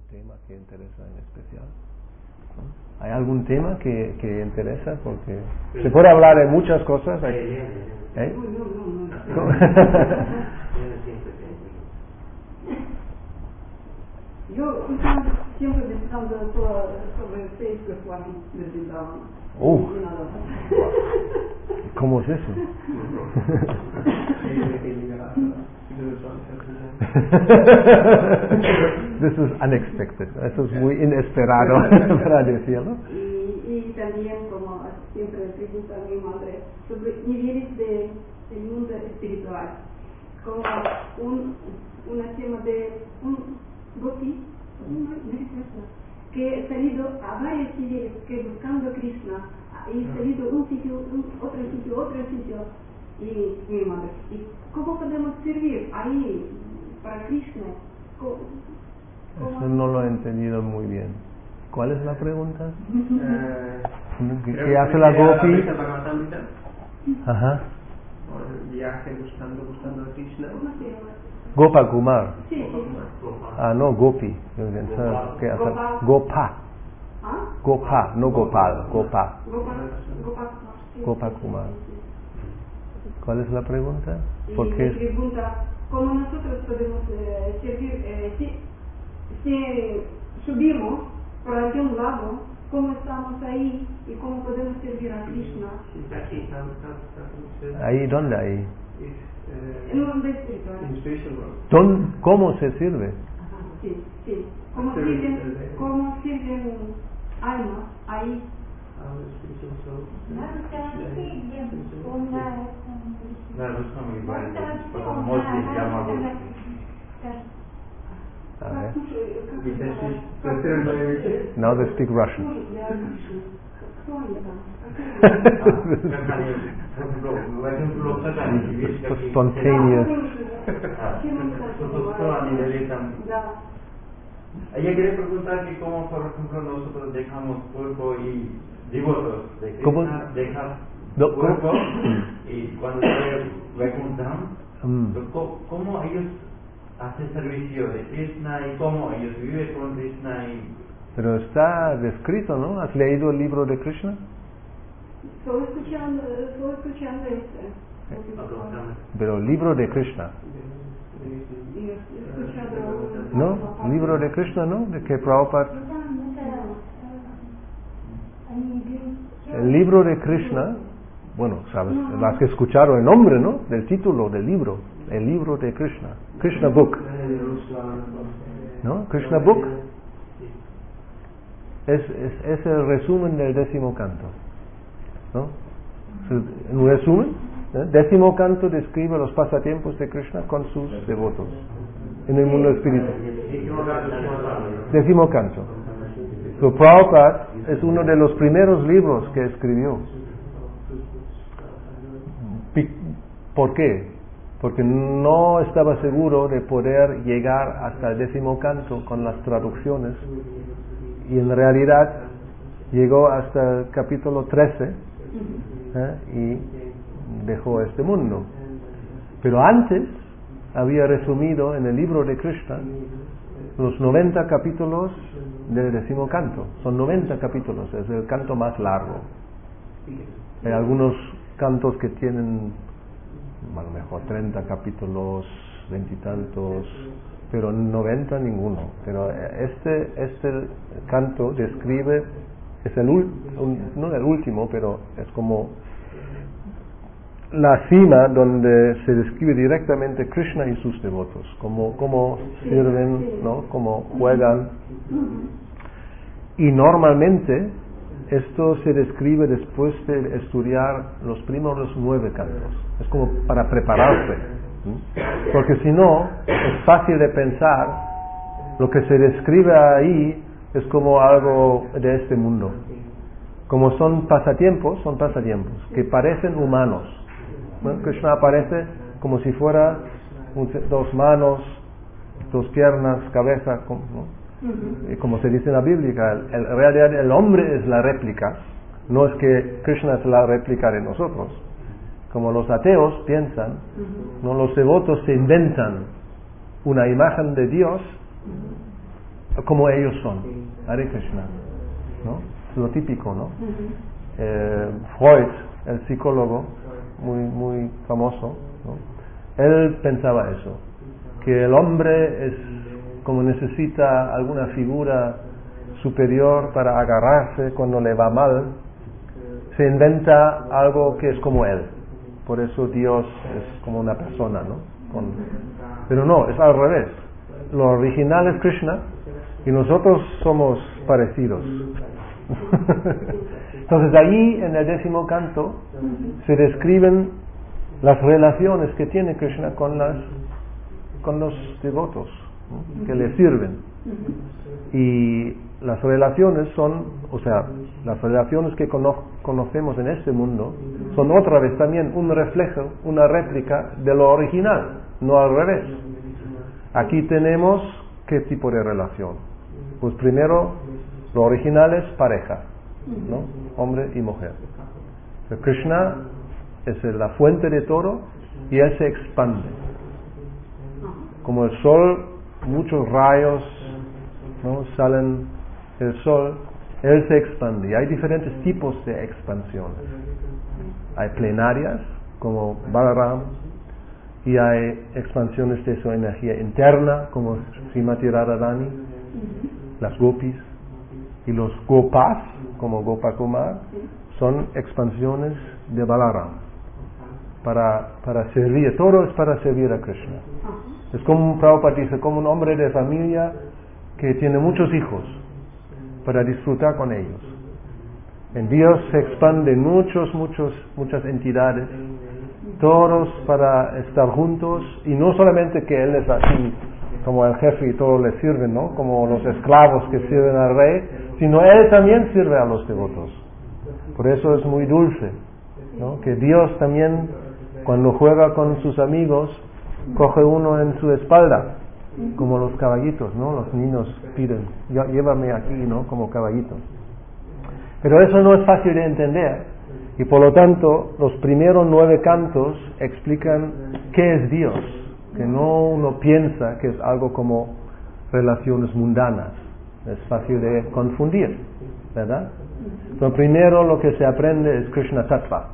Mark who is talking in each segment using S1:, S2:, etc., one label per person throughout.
S1: tema que interesa en especial? ¿No? ¿Hay algún tema que interesa? Porque se puede hablar de muchas cosas. ¿Eh?
S2: Yo siempre pensando sobre Facebook de Vrindavan.
S1: ¿Cómo es eso? This is unexpected. Eso es muy inesperado para decirlo.
S2: Y también, como siempre pregunta a mi madre, sobre niveles del mundo espiritual. Como una tema de un Gopi, que ha salido a varios niveles, que buscando Krishna, y ha salido un sitio, otro sitio, y mi madre, ¿y cómo podemos servir ahí para Krishna?
S1: Eso no lo he entendido muy bien. ¿Cuál es la pregunta? ¿Qué hace la Gopi? Ajá.
S3: El viaje buscando a Krishna.
S1: Gopakumar.
S2: Sí.
S1: Ah, no, Gopi. ¿Qué hace? Gopa. Gopa, no Gopal. Gopa. Gopakumar. ¿Cuál es la pregunta?
S2: ¿Por qué? Pregunta, ¿cómo nosotros podemos servir? Si subimos por algún lado, ¿cómo estamos ahí y cómo podemos servir a Krishna?
S1: ¿Ahí dónde ahí?
S2: En un mundo espiritual.
S1: ¿Cómo se sirve?
S2: Sí. ¿Cómo sirven almas ahí?
S1: Now they speak Russian. Spontaneous.
S4: Ella quiere preguntar que cómo, por ejemplo, nosotros dejamos cuerpo y devotos de Krishna, dejan cuerpo y cuando se Vaikuntha, ¿cómo ellos hacen servicio de Krishna y cómo ellos viven con Krishna?
S1: Pero está descrito, ¿no? ¿Has leído el libro de Krishna?
S2: Estoy escuchando
S1: Pero el libro de Krishna. ¿No? ¿El libro de Krishna, no? De que Prabhupada... El libro de Krishna, bueno, sabes, has que escuchar el nombre, ¿no? Del título del libro. El libro de Krishna. Krishna Book. ¿No? Krishna Book. Es el resumen del 10º canto. ¿No? En un resumen, ¿eh? 10º canto describe los pasatiempos de Krishna con sus devotos en el mundo espiritual. 10º canto. So, Prabhupada es uno de los primeros libros que escribió. ¿Por qué? Porque no estaba seguro de poder llegar hasta el 10º canto con las traducciones, y en realidad llegó hasta el capítulo 13 y dejó este mundo. Pero antes había resumido en el libro de Krishna los 90 capítulos del 10º canto. Son 90 capítulos, es el canto más largo. Hay algunos cantos que tienen a lo mejor 30 capítulos, 20 y tantos, pero 90 ninguno. Pero este canto describe, es no el último, pero es como la cima donde se describe directamente Krishna y sus devotos, cómo sirven, ¿no? Cómo juegan. Y normalmente esto se describe después de estudiar los primeros 9 cantos. Es como para prepararse, ¿sí? Porque si no, es fácil de pensar, lo que se describe ahí es como algo de este mundo. Como son pasatiempos que parecen humanos. ¿No? Krishna aparece como si fuera 2 manos, 2 piernas, cabeza, ¿no? Y como se dice en la Biblia, en realidad el hombre es la réplica, no es que Krishna es la réplica de nosotros. Como los ateos piensan, no, los devotos se inventan una imagen de Dios como ellos son. Hare Krishna, ¿no? Es lo típico, ¿no? Freud, el psicólogo muy famoso, ¿no? Él pensaba eso, que el hombre es como necesita alguna figura superior para agarrarse cuando le va mal, se inventa algo que es como él. Por eso Dios es como una persona, ¿no? Pero no, es al revés. Lo original es Krishna y nosotros somos parecidos. Entonces allí en el 10º canto se describen las relaciones que tiene Krishna con los devotos, ¿no? Que le sirven. Y las relaciones son, o sea, las relaciones que conocemos en este mundo son otra vez también un reflejo, una réplica de lo original, no al revés. Aquí tenemos qué tipo de relación. Pues primero, lo original es pareja, ¿no? Hombre y mujer. Pero Krishna es la fuente de todo y él se expande. Como el sol, muchos rayos, ¿no? Salen del sol, él se expande. Y hay diferentes tipos de expansiones. Hay plenarias, como Balaram, y hay expansiones de su energía interna, como Srimati Radharani, las gopis, y los gopas, como Gopakumar, son expansiones de Balaram, para servir. Todo es para servir a Krishna. Es como Prabhupada dice, como un hombre de familia que tiene muchos hijos, para disfrutar con ellos. En Dios se expanden muchas entidades, todos para estar juntos, y no solamente que Él es así, como el jefe y todos le sirven, ¿no? Como los esclavos que sirven al rey, sino Él también sirve a los devotos. Por eso es muy dulce, ¿no? Que Dios también, cuando juega con sus amigos, coge uno en su espalda, como los caballitos, ¿no? Los niños piden, llévame aquí, ¿no? Como caballitos. Pero eso no es fácil de entender, y por lo tanto los primeros 9 cantos explican qué es Dios, que no uno piensa que es algo como relaciones mundanas. Es fácil de confundir, ¿verdad? Pero primero lo que se aprende es Krishna Tattva,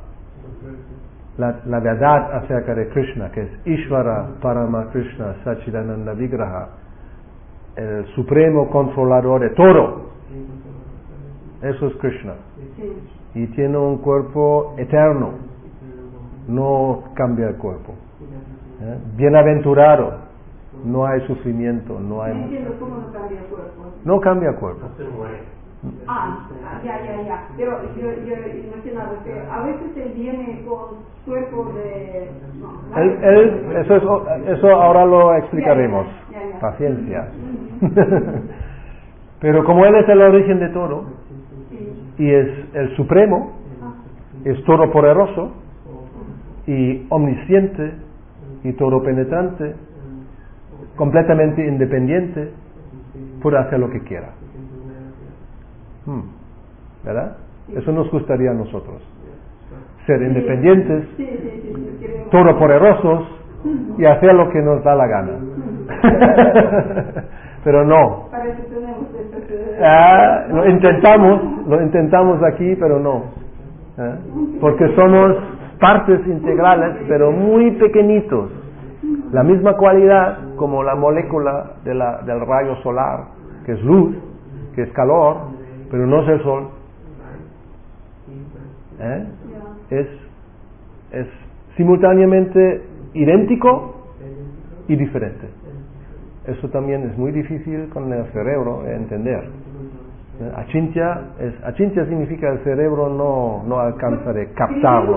S1: la verdad acerca de Krishna, que es Ishvara Parama Krishna Sachidananda Vigraha, el supremo controlador de todo. Eso es Krishna. Y tiene un cuerpo eterno, no cambia el cuerpo. Bienaventurado, no hay sufrimiento, no hay...
S2: No entiendo cómo no cambia el cuerpo.
S1: No cambia el cuerpo.
S2: Ya. Pero yo imaginaba que a veces él viene con cuerpo de...
S1: Eso ahora lo explicaremos.
S2: Ya.
S1: Paciencia. Pero como Él es el origen de todo, y es el supremo, es todopoderoso, y omnisciente, y todopenetrante, completamente independiente, puede hacer lo que quiera. ¿Verdad? Eso nos gustaría a nosotros. Ser independientes, todopoderosos y hacer lo que nos da la gana. Pero no. Lo intentamos aquí, pero no. Porque somos partes integrales, pero muy pequeñitos. La misma cualidad como la molécula del rayo solar, que es luz, que es calor, pero no es el sol. Es simultáneamente idéntico y diferente. Eso también es muy difícil con el cerebro entender. Achintya significa el cerebro no alcanza de captarlo.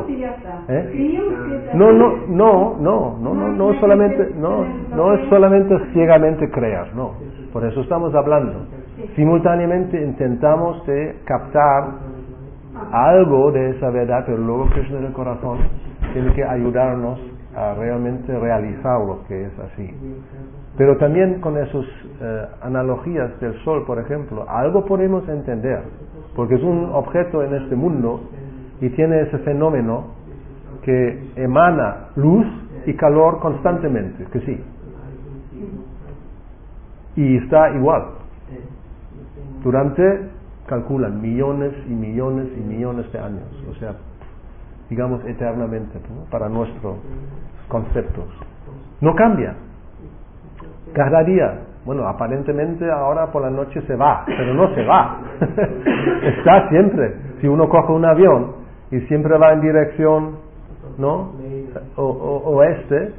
S1: No es solamente ciegamente creer, no. Por eso estamos hablando. Simultáneamente intentamos de captar algo de esa verdad, pero luego Krishna del corazón tiene que ayudarnos a realmente realizar lo que es así. Pero también con esas analogías del sol, por ejemplo, algo podemos entender, porque es un objeto en este mundo y tiene ese fenómeno que emana luz y calor constantemente, que sí. Y está igual, Durante, calculan, millones y millones y millones de años. O sea, digamos eternamente, ¿no? Para nuestros conceptos. No cambia. Cada día. Bueno, aparentemente ahora por la noche se va, pero no se va. Está siempre. Si uno coge un avión y siempre va en dirección, ¿no? Oeste,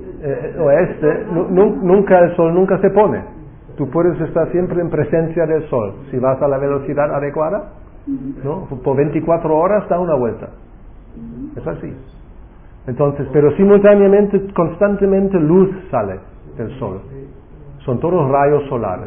S1: nunca el sol nunca se pone. Tú puedes estar siempre en presencia del sol. Si vas a la velocidad adecuada, ¿no? Por 24 horas da una vuelta. Es así. Entonces, pero simultáneamente, constantemente luz sale del sol. Son todos rayos solares.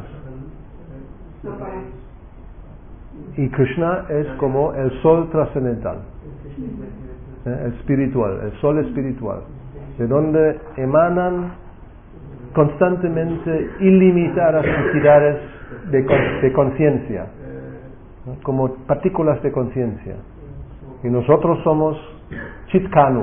S1: Y Krishna es como el sol trascendental, el espiritual, el sol espiritual, de donde emanan constantemente ilimitadas cantidades de conciencia, ¿no? Como partículas de conciencia. Y nosotros somos Chitkanu,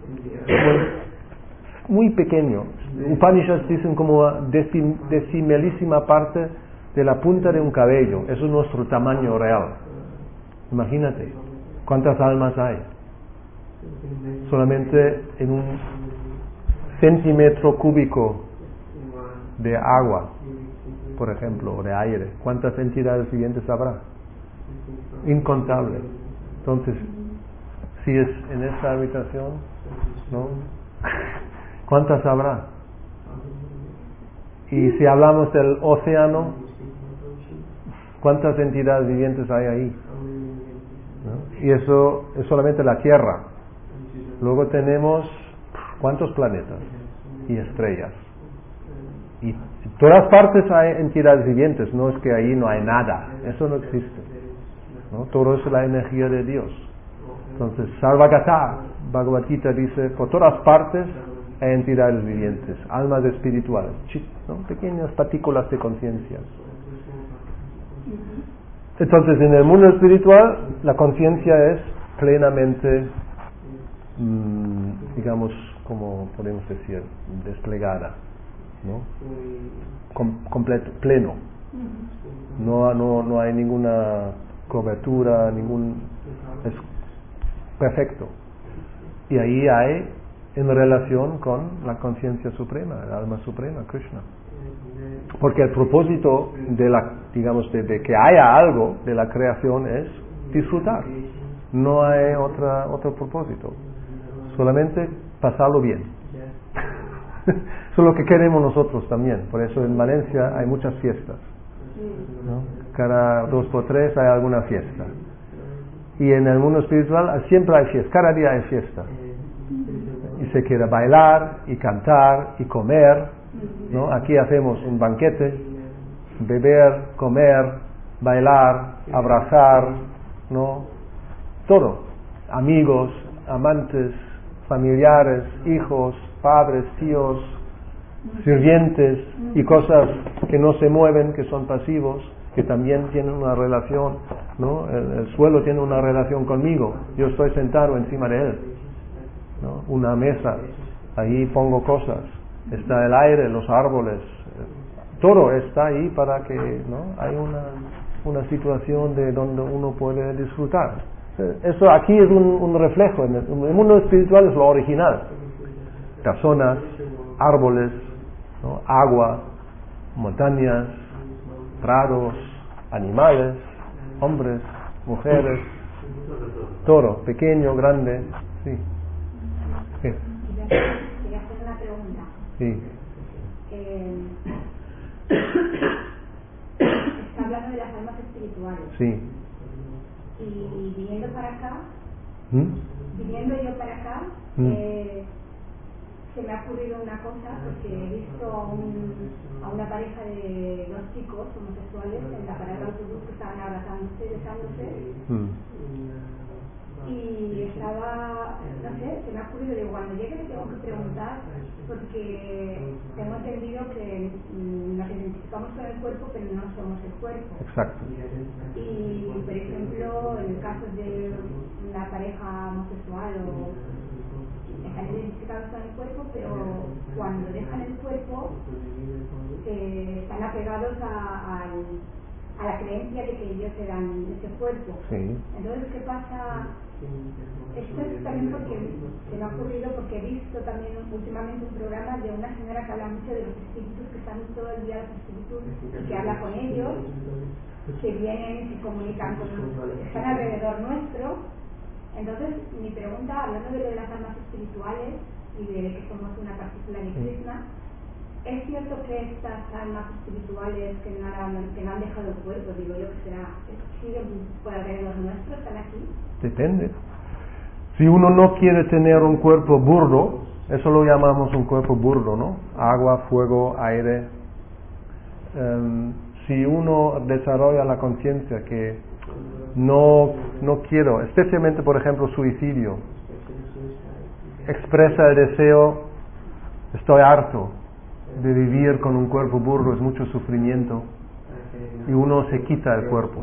S1: muy pequeño. Upanishads dicen como decimalísima parte de la punta de un cabello. Eso es nuestro tamaño real. Imagínate cuántas almas hay. Solamente en un centímetro cúbico de agua, por ejemplo, o de aire. ¿Cuántas entidades vivientes habrá? Incontable. Entonces, si es en esta habitación, ¿no? ¿Cuántas habrá? Y si hablamos del océano, ¿cuántas entidades vivientes hay ahí? ¿No? Y eso es solamente la Tierra. Luego tenemos ¿cuántos planetas? Y estrellas. Y en todas partes hay entidades vivientes, no es que ahí no hay nada, eso no existe, ¿no? Todo es la energía de Dios. Entonces, Sarvagata, Bhagavad Gita dice, por todas partes hay entidades vivientes, almas espirituales, ¿no? Pequeñas partículas de conciencia. Entonces, en el mundo espiritual, la conciencia es plenamente, digamos, como podemos decir, desplegada, ¿no? Completo, pleno. No hay ninguna cobertura, es perfecto. Y ahí hay en relación con la conciencia suprema, el alma suprema, Krishna. Porque el propósito de que haya algo de la creación es disfrutar. No hay otro propósito. Solamente pasarlo bien. Eso es lo que queremos nosotros también. Por eso en Valencia hay muchas fiestas, ¿no? Cada 2x3 hay alguna fiesta. Y en el mundo espiritual siempre hay fiesta, cada día hay fiesta. Y se quiere bailar y cantar y comer, ¿no? Aquí hacemos un banquete, beber, comer, bailar, abrazar, ¿no? Todo. Amigos, amantes, familiares, hijos, padres, tíos, sirvientes y cosas que no se mueven, que son pasivos, que también tienen una relación, ¿no? El suelo tiene una relación conmigo, yo estoy sentado encima de él, ¿no? Una mesa, ahí pongo cosas, está el aire, los árboles, todo está ahí para que, ¿no? Hay una situación de donde uno puede disfrutar. Eso aquí es un reflejo, en el mundo espiritual es lo original. Personas, árboles, ¿no? Agua, montañas, prados, animales, hombres, mujeres, todo, pequeño, grande, sí. ¿Qué?
S5: Quería hacer una pregunta.
S1: Sí.
S5: Está hablando de las almas espirituales.
S1: Sí.
S5: Y viniendo para acá, viniendo yo para acá, se me ha ocurrido una cosa, porque he visto a una pareja de dos chicos homosexuales en la parada de autobús que estaban abrazándose, besándose, y estaba, no sé, se me ha ocurrido, digo, cuando llegue le tengo que preguntar, porque tengo entendido que nos identificamos con el cuerpo, pero no somos el cuerpo.
S1: Exacto.
S5: Y, por ejemplo, en el caso de una pareja homosexual o están identificados con el cuerpo, pero cuando dejan el cuerpo están apegados a la creencia de que ellos eran ese cuerpo.
S1: Sí.
S5: Entonces, ¿qué pasa? Esto es también porque se me ha ocurrido, porque he visto también últimamente un programa de una señora que habla mucho de los espíritus, que están todo el día los espíritus y que habla con ellos, que vienen, se comunican con nosotros, están alrededor nuestro. Entonces, mi pregunta, hablando de lo de las almas espirituales y de que somos una partícula de Krishna, ¿es cierto que estas almas espirituales que no han dejado el cuerpo, digo yo, que será, siguen por alrededor nuestro, están aquí?
S1: Depende. Si uno no quiere tener un cuerpo burdo, eso lo llamamos un cuerpo burdo, ¿no? Agua, fuego, aire. Si uno desarrolla la conciencia que no quiero, especialmente por ejemplo suicidio, expresa el deseo, estoy harto de vivir con un cuerpo burdo, es mucho sufrimiento, y uno se quita el cuerpo.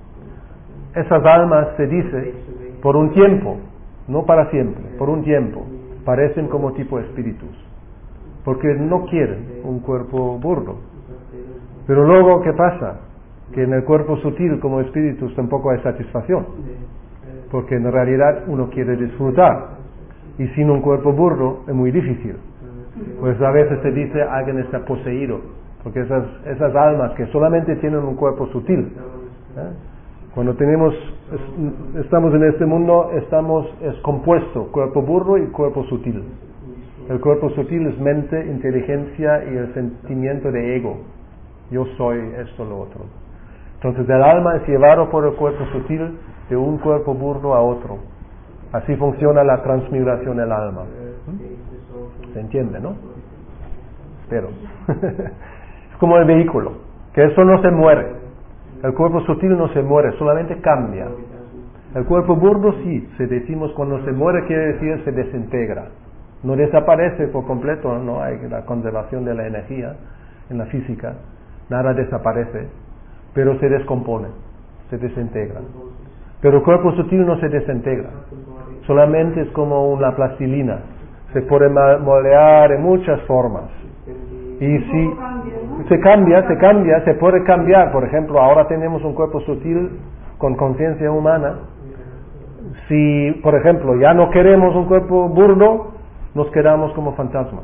S1: Esas almas, se dice, por un tiempo, no para siempre, por un tiempo, parecen como tipo espíritus, porque no quieren un cuerpo burdo. Pero luego, ¿qué pasa? Que en el cuerpo sutil como espíritus tampoco hay satisfacción, porque en realidad uno quiere disfrutar, y sin un cuerpo burdo es muy difícil. Pues a veces se dice alguien está poseído, porque esas almas que solamente tienen un cuerpo sutil, cuando estamos en este mundo, es compuesto cuerpo burdo y cuerpo sutil. El cuerpo sutil es mente, inteligencia y el sentimiento de ego. Yo soy esto, lo otro. Entonces el alma es llevado por el cuerpo sutil de un cuerpo burdo a otro. Así funciona la transmigración del alma. ¿Se entiende, no? Espero. Es como el vehículo, que eso no se muere. El cuerpo sutil no se muere, solamente cambia. El cuerpo burdo sí, se decimos cuando se muere quiere decir se desintegra. No desaparece por completo, no hay la conservación de la energía en la física, nada desaparece, pero se descompone, se desintegra. Pero el cuerpo sutil no se desintegra, solamente es como una plastilina, se puede moldear en muchas formas. Y si se cambia, se puede cambiar. Por ejemplo, ahora tenemos un cuerpo sutil con conciencia humana. Si, por ejemplo, ya no queremos un cuerpo burdo, nos quedamos como fantasmas.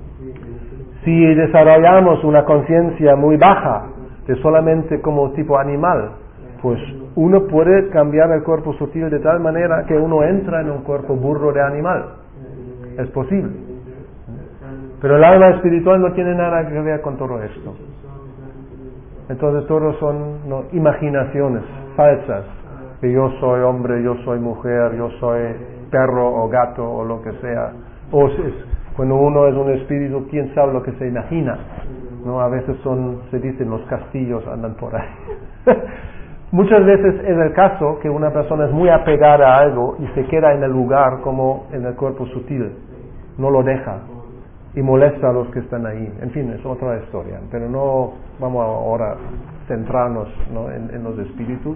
S1: Si desarrollamos una conciencia muy baja, de solamente como tipo animal, pues uno puede cambiar el cuerpo sutil de tal manera que uno entra en un cuerpo burdo de animal. Es posible. Pero el alma espiritual no tiene nada que ver con todo esto. Entonces todos son imaginaciones falsas, que yo soy hombre, yo soy mujer, yo soy perro o gato o lo que sea. Cuando uno es un espíritu, quién sabe lo que se imagina, ¿no? A veces se dicen los castillos andan por ahí. Muchas veces es el caso que una persona es muy apegada a algo y se queda en el lugar como en el cuerpo sutil, no lo deja y molesta a los que están ahí. En fin, es otra historia, pero no vamos ahora a centrarnos, ¿no? en los espíritus.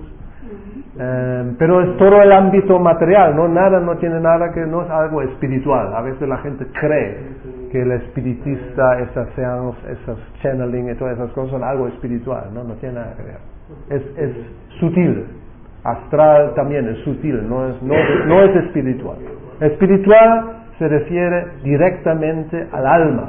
S1: Pero es todo el ámbito material, no tiene nada que, no es algo espiritual. A veces la gente cree que el espiritista, esas seance, esas channeling y todas esas cosas son algo espiritual, no tiene nada que ver. Es sutil, astral también es sutil, no es espiritual. Espiritual se refiere directamente al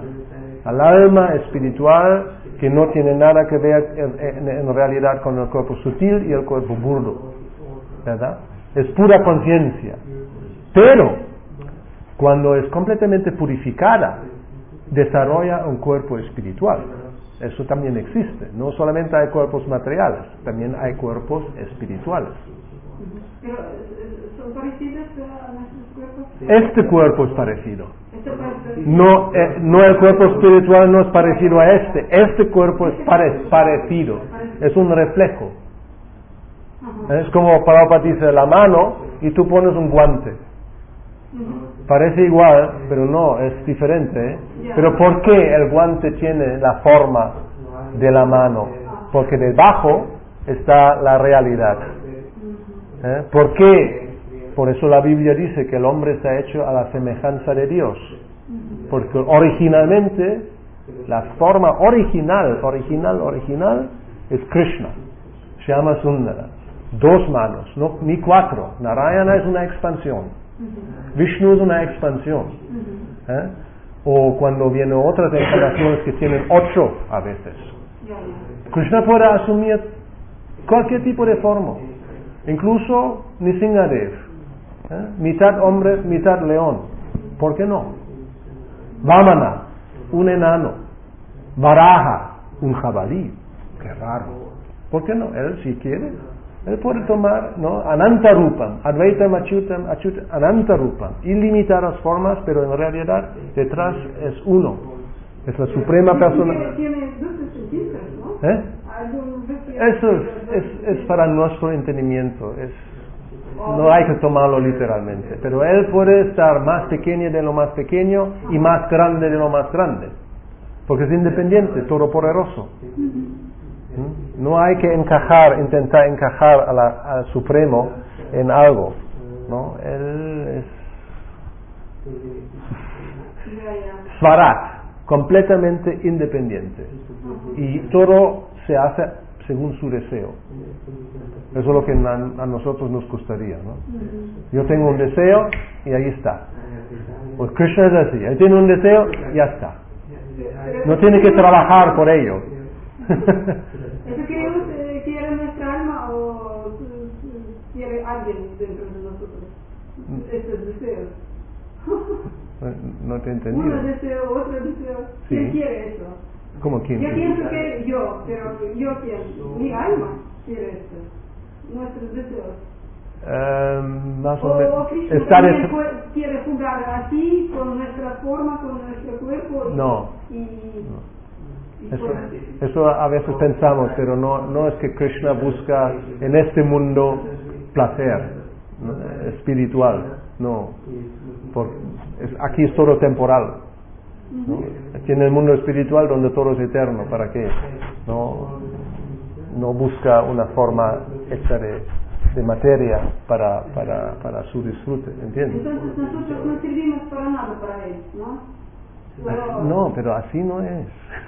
S1: alma espiritual, que no tiene nada que ver en realidad con el cuerpo sutil y el cuerpo burdo, ¿verdad? Es pura conciencia. Pero cuando es completamente purificada, desarrolla un cuerpo espiritual. Eso también existe. No solamente hay cuerpos materiales, también hay cuerpos espirituales.
S2: Pero son parecidos a nuestros cuerpos.
S1: Este cuerpo es parecido. No, el cuerpo espiritual no es parecido a este. Este cuerpo es parecido. Es un reflejo. Es como Prabhupada dice, la mano y tú pones un guante. Parece igual, pero no, es diferente. Pero ¿por qué el guante tiene la forma de la mano? Porque debajo está la realidad. ¿Por qué por eso la Biblia dice que el hombre está hecho a la semejanza de Dios, porque originalmente la forma original es Krishna, Shyama Sundara, 2 manos, no, ni 4. Narayana es una expansión, Vishnu es una expansión, o cuando vienen otras encarnaciones que tienen 8 a veces. Krishna puede asumir cualquier tipo de forma, incluso Nisingadev, mitad hombre, mitad león, ¿por qué no? Vamana, un enano, Varaha, un jabalí, qué raro, ¿por qué no? Él si quiere, él puede tomar, ¿no? Anantarupam, Advaitam Achyutam, Anantarupam, ilimitadas formas, pero en realidad detrás es uno, es la suprema persona. Eso es para nuestro entendimiento, no hay que tomarlo literalmente, pero él puede estar más pequeño de lo más pequeño y más grande de lo más grande, porque es independiente, todopoderoso. No hay que intentar encajar al Supremo en algo, ¿no? Él es Svarat, completamente independiente, y todo se hace según su deseo. Eso es lo que a nosotros nos gustaría, ¿no? Yo tengo un deseo y ahí está. Pues Krishna es así, él tiene un deseo y ya está. No tiene que trabajar por ello.
S2: ¿Eso queremos quiere nuestra alma o quiere alguien dentro de nosotros? Estos deseos.
S1: No te entendí.
S2: Uno deseo, otro deseo.
S1: Sí.
S2: ¿Quién quiere eso?
S1: ¿Cómo quién?
S2: Yo pienso que yo, pero yo pienso, mi alma quiere esto. Nuestros deseos.
S1: Más o
S2: O
S1: menos.
S2: Krishna también quiere jugar así, con nuestra forma, con nuestro cuerpo.
S1: No. Eso a veces pensamos, pero no es que Krishna busca en este mundo placer, ¿no? Espiritual, no. Aquí es todo temporal, ¿no? Aquí en el mundo espiritual donde todo es eterno, ¿para qué? No busca una forma hecha de materia para su disfrute, ¿entiendes?
S2: Entonces nosotros no servimos para nada para él, ¿no?
S1: No, pero así no es.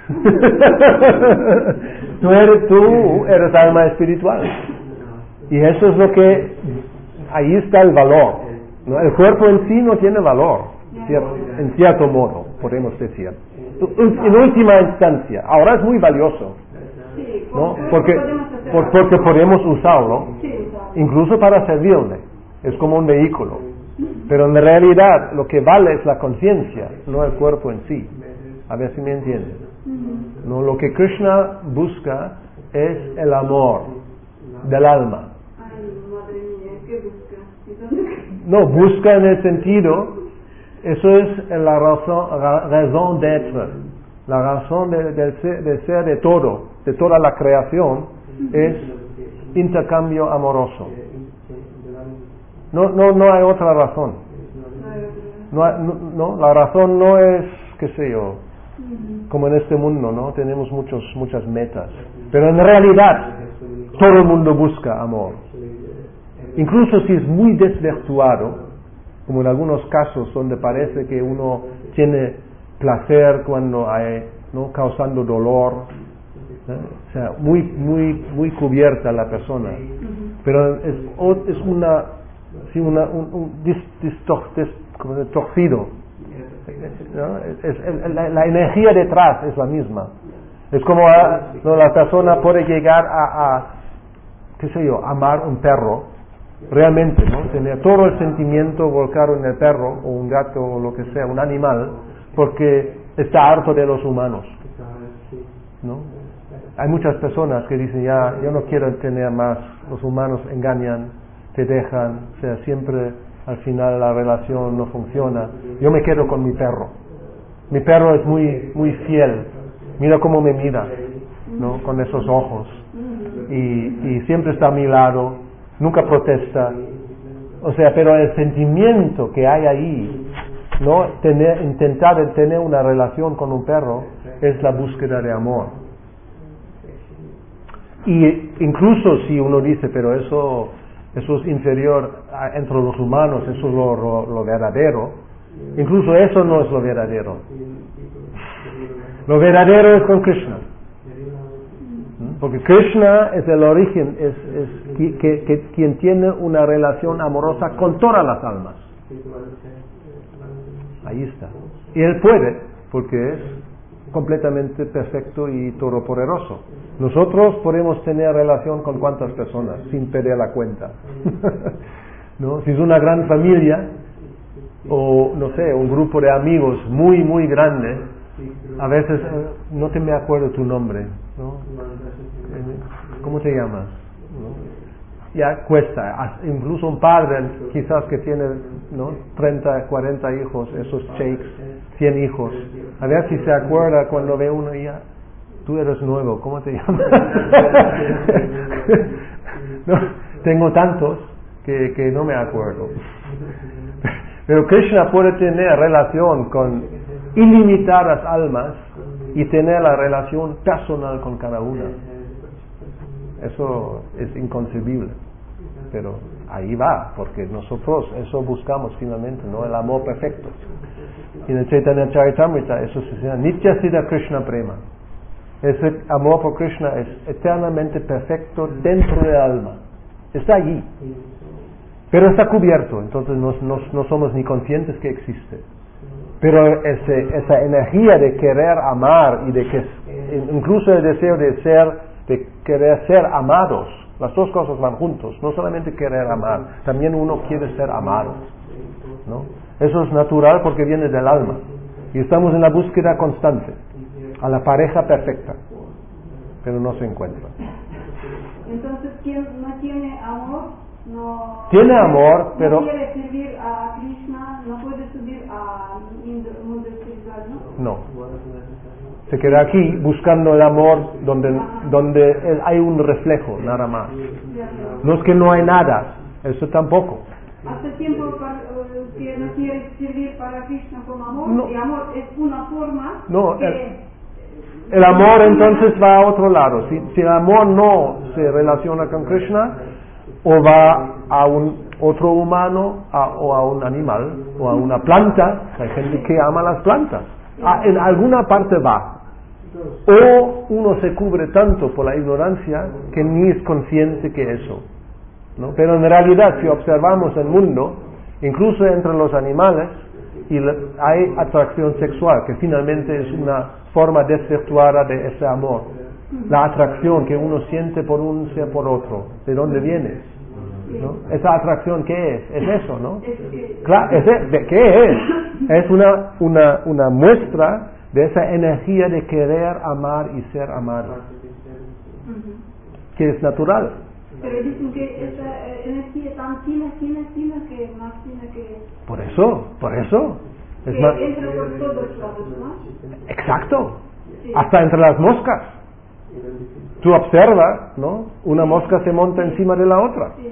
S1: Tú eres alma espiritual. Y eso es lo que... Ahí está el valor, ¿no? El cuerpo en sí no tiene valor, en cierto modo, podemos decir. En última instancia, ahora es muy valioso, ¿no? Porque podemos usarlo, incluso para servirle. Es como un vehículo. Pero en realidad lo que vale es la conciencia, no el cuerpo en sí. A ver si me entienden. No, lo que Krishna busca es el amor del alma. No, busca en el sentido, eso es la razón d'être, la razón de ser de todo, de toda la creación, es intercambio amoroso. No hay otra razón. La razón no es, qué sé yo, como en este mundo, ¿no? Tenemos muchas metas. Pero en realidad, todo el mundo busca amor. Incluso si es muy desvirtuado, como en algunos casos donde parece que uno tiene placer cuando hay, ¿no? Causando dolor, o sea, muy cubierta la persona. Pero es un torcido, ¿no? La energía detrás es la misma. Es como la persona puede llegar a qué sé yo, amar un perro realmente, ¿no? Tener todo el sentimiento volcado en el perro o un gato o lo que sea, un animal, porque está harto de los humanos, ¿no? Hay muchas personas que dicen, ya, yo no quiero tener más, los humanos engañan, te dejan, o sea, siempre al final la relación no funciona. Yo me quedo con mi perro. Mi perro es muy fiel. Mira cómo me mira, ¿no? Con esos ojos. Y siempre está a mi lado, nunca protesta. O sea, pero el sentimiento que hay ahí, ¿no? Intentar tener una relación con un perro es la búsqueda de amor. Y incluso si uno dice, pero eso eso es inferior entre los humanos, eso es lo verdadero. Incluso eso no es lo verdadero. Lo verdadero es con Krishna. Porque Krishna es el origen, es quien tiene una relación amorosa con todas las almas. Ahí está. Y Él puede, porque es completamente perfecto y todopoderoso. Nosotros podemos tener relación con cuántas personas, sin perder la cuenta. ¿No? Si es una gran familia, o no sé, un grupo de amigos muy, muy grande, a veces, no te me acuerdo tu nombre, ¿no? ¿Cómo te llamas? Ya cuesta, incluso un padre quizás que tiene, ¿no?, 30, 40 hijos, esos sheiks, 100 hijos, a ver si se acuerda cuando ve uno y ya, tú eres nuevo, ¿cómo te llamas? No, tengo tantos que no me acuerdo. Pero Krishna puede tener relación con ilimitadas almas y tener la relación personal con cada una. Eso es inconcebible, pero ahí va, porque nosotros eso buscamos finalmente, ¿no? El amor perfecto. Y en el Chaitanya Charitamrita eso se llama Nitya Siddha Krishna Prema. Ese amor por Krishna es eternamente perfecto dentro del alma, está allí, pero está cubierto, entonces no somos ni conscientes que existe. Pero esa energía de querer amar y de que incluso el deseo de querer ser amados, las dos cosas van juntos, no solamente querer amar, también uno quiere ser amado, ¿no? Eso es natural porque viene del alma y estamos en la búsqueda constante a la pareja perfecta, pero no se encuentra.
S2: Entonces, quien no tiene amor, no
S1: tiene amor, pero
S2: no quiere servir a Krishna, no puede subir al mundo espiritual, ¿no?
S1: No. Se queda aquí buscando el amor donde hay un reflejo, nada más. No es que no hay nada, eso tampoco.
S2: Hace tiempo que no quiere servir para Krishna con amor,
S1: No.
S2: y amor es una forma
S1: No,
S2: que...
S1: el amor entonces va a otro lado. Si el amor no se relaciona con Krishna, o va a un otro humano, o a un animal, o a una planta, hay gente que ama las plantas, en alguna parte va. O uno se cubre tanto por la ignorancia que ni es consciente que eso, ¿no? Pero en realidad, si observamos el mundo, incluso entre los animales, hay atracción sexual, que finalmente es una forma desvirtuada de ese amor. La atracción que uno siente por un ser por otro, ¿de dónde viene? ¿No? Esa atracción, ¿qué es? Es eso, ¿no? Claro, ¿qué es? Es una muestra de esa energía de querer amar y ser amado, que es natural.
S2: Pero dicen que esa energía es tan fina que más fina que...
S1: Por eso. Es
S2: que
S1: más...
S2: entra por todos lados, ¿no?
S1: Exacto.
S2: Sí.
S1: Hasta entre las moscas. Tú observas, ¿no? Una mosca se monta encima de la otra.
S2: Sí.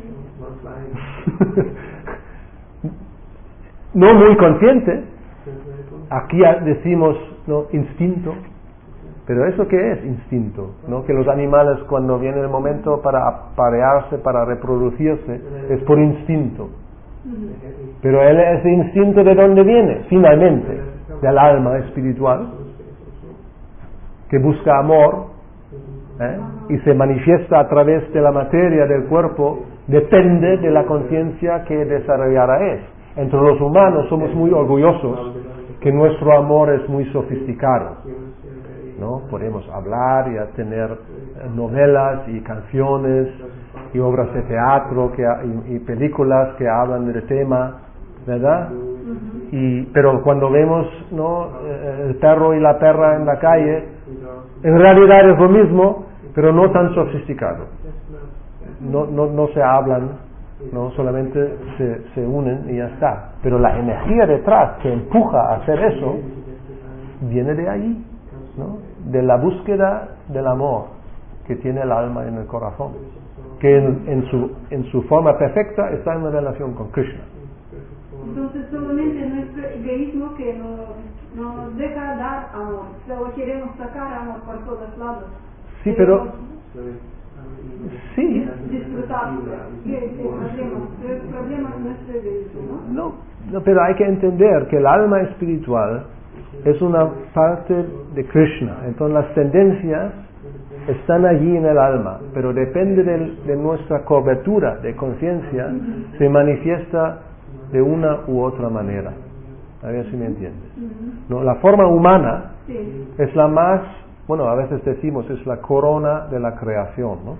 S1: No muy consciente. Aquí decimos, ¿no?, instinto. Pero ¿eso qué es instinto? ¿No? Que los animales, cuando viene el momento para aparearse, para reproducirse, es por instinto. Pero ese instinto, ¿de dónde viene? Finalmente, del alma espiritual, que busca amor, y se manifiesta a través de la materia del cuerpo, depende de la conciencia que desarrollada es. Entre los humanos somos muy orgullosos que nuestro amor es muy sofisticado, ¿no? Podemos hablar y tener novelas y canciones y obras de teatro y películas que hablan del tema, ¿verdad? Pero cuando vemos, ¿no?, el perro y la perra en la calle, en realidad es lo mismo, pero no tan sofisticado. No se hablan, no solamente se unen y ya está. Pero la energía detrás que empuja a hacer eso viene de ahí, ¿no? De la búsqueda del amor que tiene el alma en el corazón, que en su forma perfecta está en relación con Krishna.
S2: Entonces solamente nuestro egoísmo que nos deja dar amor, solo queremos sacar amor por todos lados.
S1: Sí, pero sí,
S2: problemas no es de eso, ¿no?
S1: No, pero hay que entender que el alma espiritual es una parte de Krishna. Entonces las tendencias están allí en el alma, pero depende de nuestra cobertura de conciencia, se manifiesta de una u otra manera. A ver si me entiendes. ¿No? La forma humana es la más, bueno, a veces decimos, es la corona de la creación, ¿no?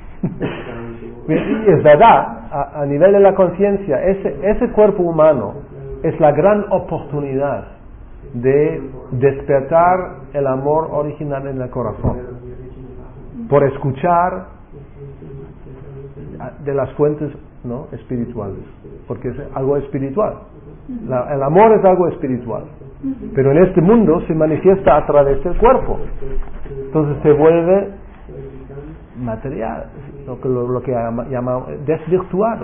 S1: Y es verdad, a nivel de la conciencia, ese cuerpo humano es la gran oportunidad de despertar el amor original en el corazón, por escuchar de las fuentes, ¿no?, espirituales, porque es algo espiritual. El amor es algo espiritual, pero en este mundo se manifiesta a través del cuerpo, entonces se vuelve material, lo que llamamos desvirtuado.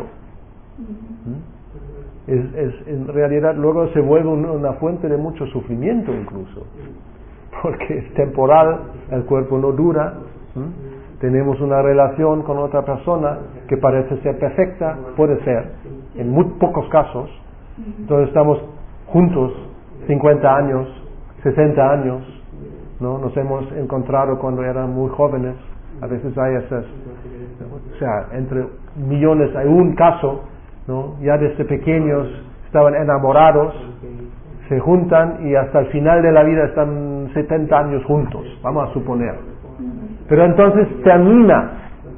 S1: En realidad luego se vuelve una fuente de mucho sufrimiento incluso, porque es temporal, el cuerpo no dura. Tenemos una relación con otra persona que parece ser perfecta, puede ser, en muy pocos casos. Entonces estamos juntos 50 años, 60 años, ¿no? Nos hemos encontrado cuando eran muy jóvenes. A veces hay esas, o sea, entre millones hay un caso, ¿no? Ya desde pequeños estaban enamorados, se juntan y hasta el final de la vida están 70 años juntos, vamos a suponer. Pero entonces termina,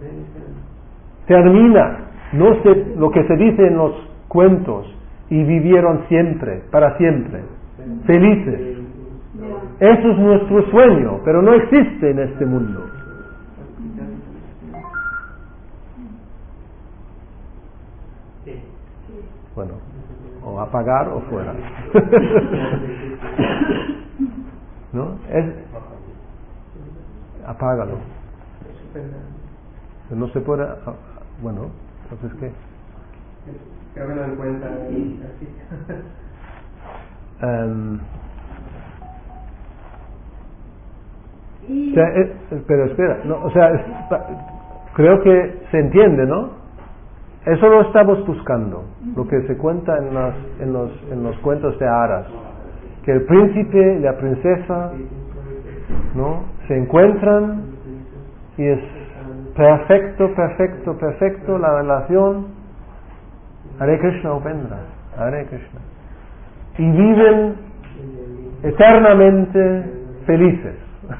S1: no sé lo que se dice en los cuentos, y vivieron siempre, para siempre, felices. Eso es nuestro sueño, pero no existe en este mundo. Bueno, o apagar o fuera. ¿No? Apágalo. No se puede. Bueno, entonces ¿qué?
S3: Que me dan cuenta así.
S1: Pero espera, no, o sea, creo que se entiende, ¿no? Eso lo estamos buscando, lo que se cuenta en los cuentos de hadas, que el príncipe y la princesa, ¿no?, se encuentran y es perfecto la relación. Hare Krishna, Upendra, Hare Krishna, y viven eternamente felices.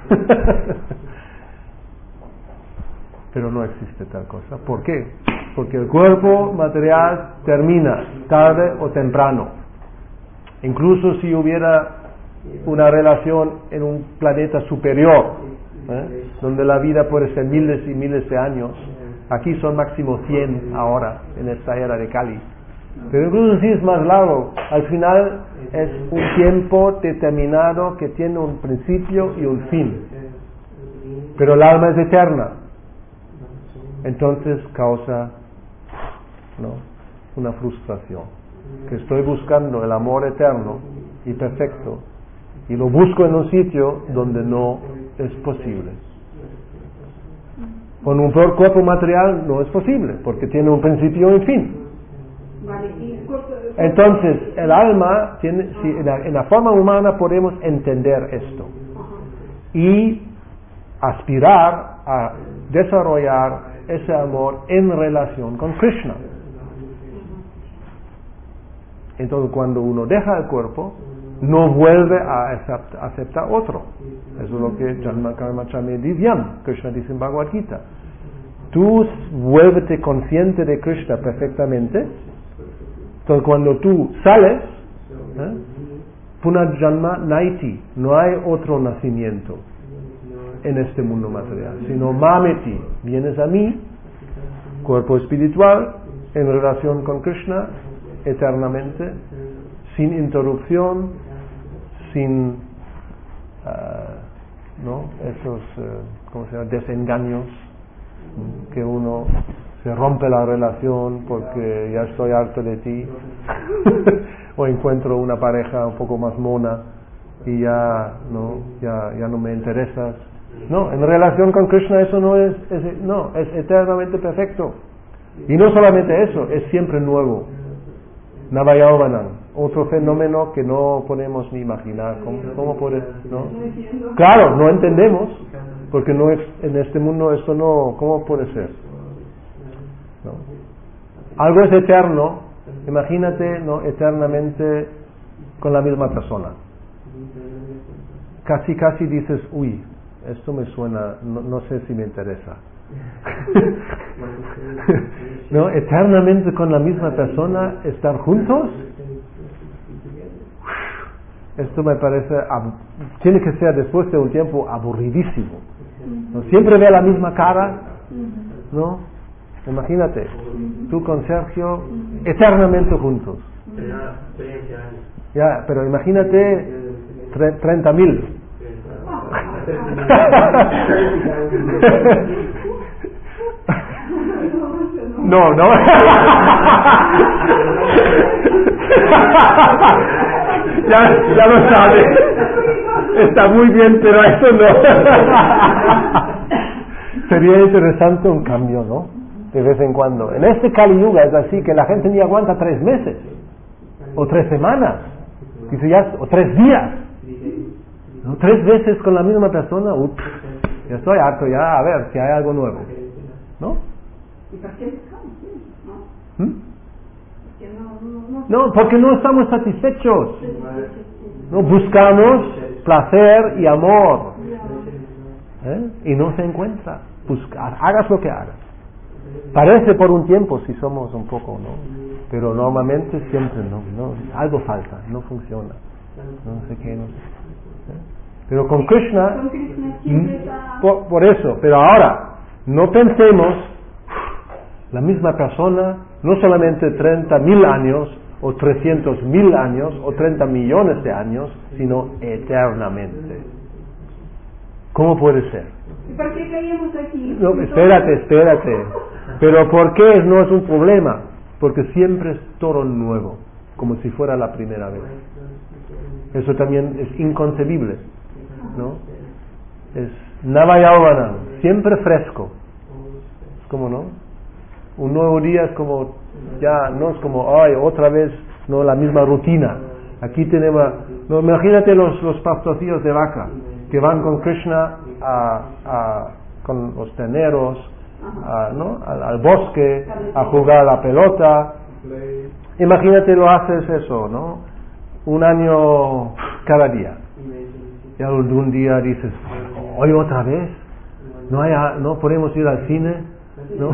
S1: Pero no existe tal cosa. ¿Por qué? Porque el cuerpo material termina tarde o temprano. Incluso si hubiera una relación en un planeta superior, donde la vida puede ser miles y miles de años, aquí son máximo 100 ahora, en esta era de Kali. Pero incluso si es más largo, al final es un tiempo determinado que tiene un principio y un fin. Pero el alma es eterna. Entonces causa, ¿no?, una frustración. Que estoy buscando el amor eterno y perfecto, y lo busco en un sitio donde no es posible. Con un cuerpo material no es posible, porque tiene un principio y un fin. Entonces, el alma tiene, si en la forma humana podemos entender esto y aspirar a desarrollar ese amor en relación con Krishna. Entonces, cuando uno deja el cuerpo, no vuelve a aceptar otro. Eso es lo que Janma Karma Chame Divyam, Krishna dice en Bhagavad Gita. Tú vuélvete consciente de Krishna perfectamente. Entonces, cuando tú sales, Punarjanma Naiti, no hay otro nacimiento en este mundo material, sino Mameti, vienes a mí, cuerpo espiritual, en relación con Krishna, eternamente, sin interrupción, sin ¿no?, esos ¿cómo se llama?, desengaños, que uno se rompe la relación porque ya estoy harto de ti o encuentro una pareja un poco más mona y ya no me interesas. No, en relación con Krishna eso no es eternamente perfecto. Y no solamente eso, es siempre nuevo. Navayavanan, otro fenómeno que no podemos ni imaginar. ¿Cómo puede, no? Claro, no entendemos, porque no es, en este mundo esto no, ¿cómo puede ser? ¿No? Algo es eterno, imagínate, ¿no? Eternamente con la misma persona. Casi dices, uy, esto me suena, no sé si me interesa. ¿No? Eternamente con la misma persona, estar juntos, esto me parece, tiene que ser después de un tiempo aburridísimo, ¿no? Siempre ve la misma cara, ¿no? Imagínate, tú con Sergio, eternamente juntos. Ya, pero imagínate 30.000. No. ya lo sabes. Está muy bien, pero esto no. Sería interesante un cambio, ¿no? De vez en cuando. En este Kali Yuga es así, que la gente ni aguanta 3 meses. O 3 semanas. Dice ya, o 3 días. ¿No? 3 veces con la misma persona. Ya estoy harto, ya a ver si hay algo nuevo. ¿No?
S2: ¿Y por qué buscamos?
S1: No, porque no estamos satisfechos. No, buscamos placer y amor. Y no se encuentra. Hagas lo que hagas. Parece por un tiempo si somos un poco, ¿no? Pero normalmente siempre no. Algo falta, no funciona. No sé qué, no sé. Pero con Krishna, por eso. Pero ahora, no pensemos la misma persona, no solamente 30.000 años, o 300.000 años, o 30 millones de años, sino eternamente. ¿Cómo puede ser?
S2: ¿Por qué caíamos aquí?
S1: No, espérate. Pero ¿por qué no es un problema? Porque siempre es todo nuevo, como si fuera la primera vez. Eso también es inconcebible, ¿no? Es Navayavana, siempre fresco. Es como, ¿no? Un nuevo día es como, ya no es como, ay, otra vez, no, la misma rutina. Aquí tenemos, no, imagínate los pastorcillos de vaca que van con Krishna con los terneros, ¿no? al bosque, a jugar a la pelota. Imagínate lo haces eso, ¿no? Un año cada día. Y algún día dices, hoy otra vez, no podemos ir al cine, ¿no?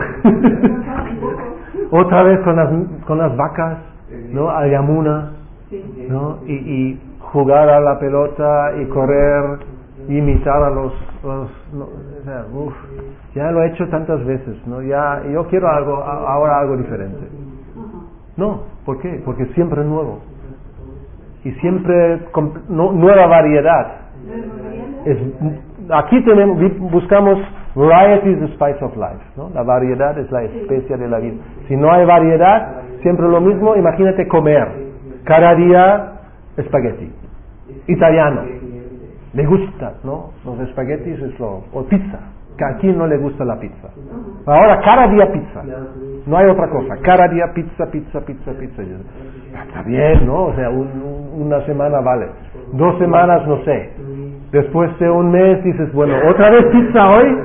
S1: Otra vez con las vacas, ¿no? Al Yamuna, ¿no? Y jugar a la pelota y correr, imitar a los no, o sea, ya lo he hecho tantas veces, ¿no? Ya yo quiero ahora algo diferente. No, ¿por qué? Porque siempre es nuevo y siempre nueva variedad. Aquí buscamos variety is the spice of life, ¿no? La variedad es la especia de la vida. Si no hay variedad, siempre lo mismo. Imagínate comer cada día espagueti italiano. Le gusta, ¿no? Los espaguetis o pizza. Que a quien no le gusta la pizza. Ahora cada día pizza. No hay otra cosa. Cada día pizza. Está bien, ¿no? O sea, una semana vale. 2 semanas, no sé. Después de un mes dices, bueno, ¿otra vez pizza hoy?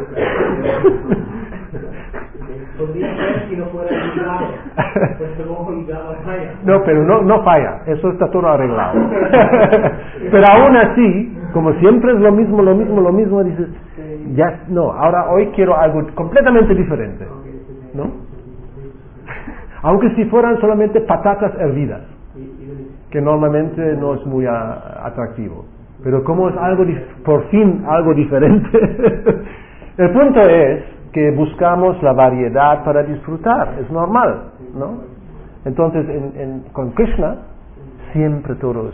S1: No, pero no falla. Eso está todo arreglado. Pero aún así, como siempre es lo mismo, dices, ya, no, ahora hoy quiero algo completamente diferente, ¿no? Aunque si fueran solamente patatas hervidas, que normalmente no es muy atractivo, pero como es por fin algo diferente. El punto es que buscamos la variedad para disfrutar, es normal, ¿no? Entonces con Krishna siempre todo es,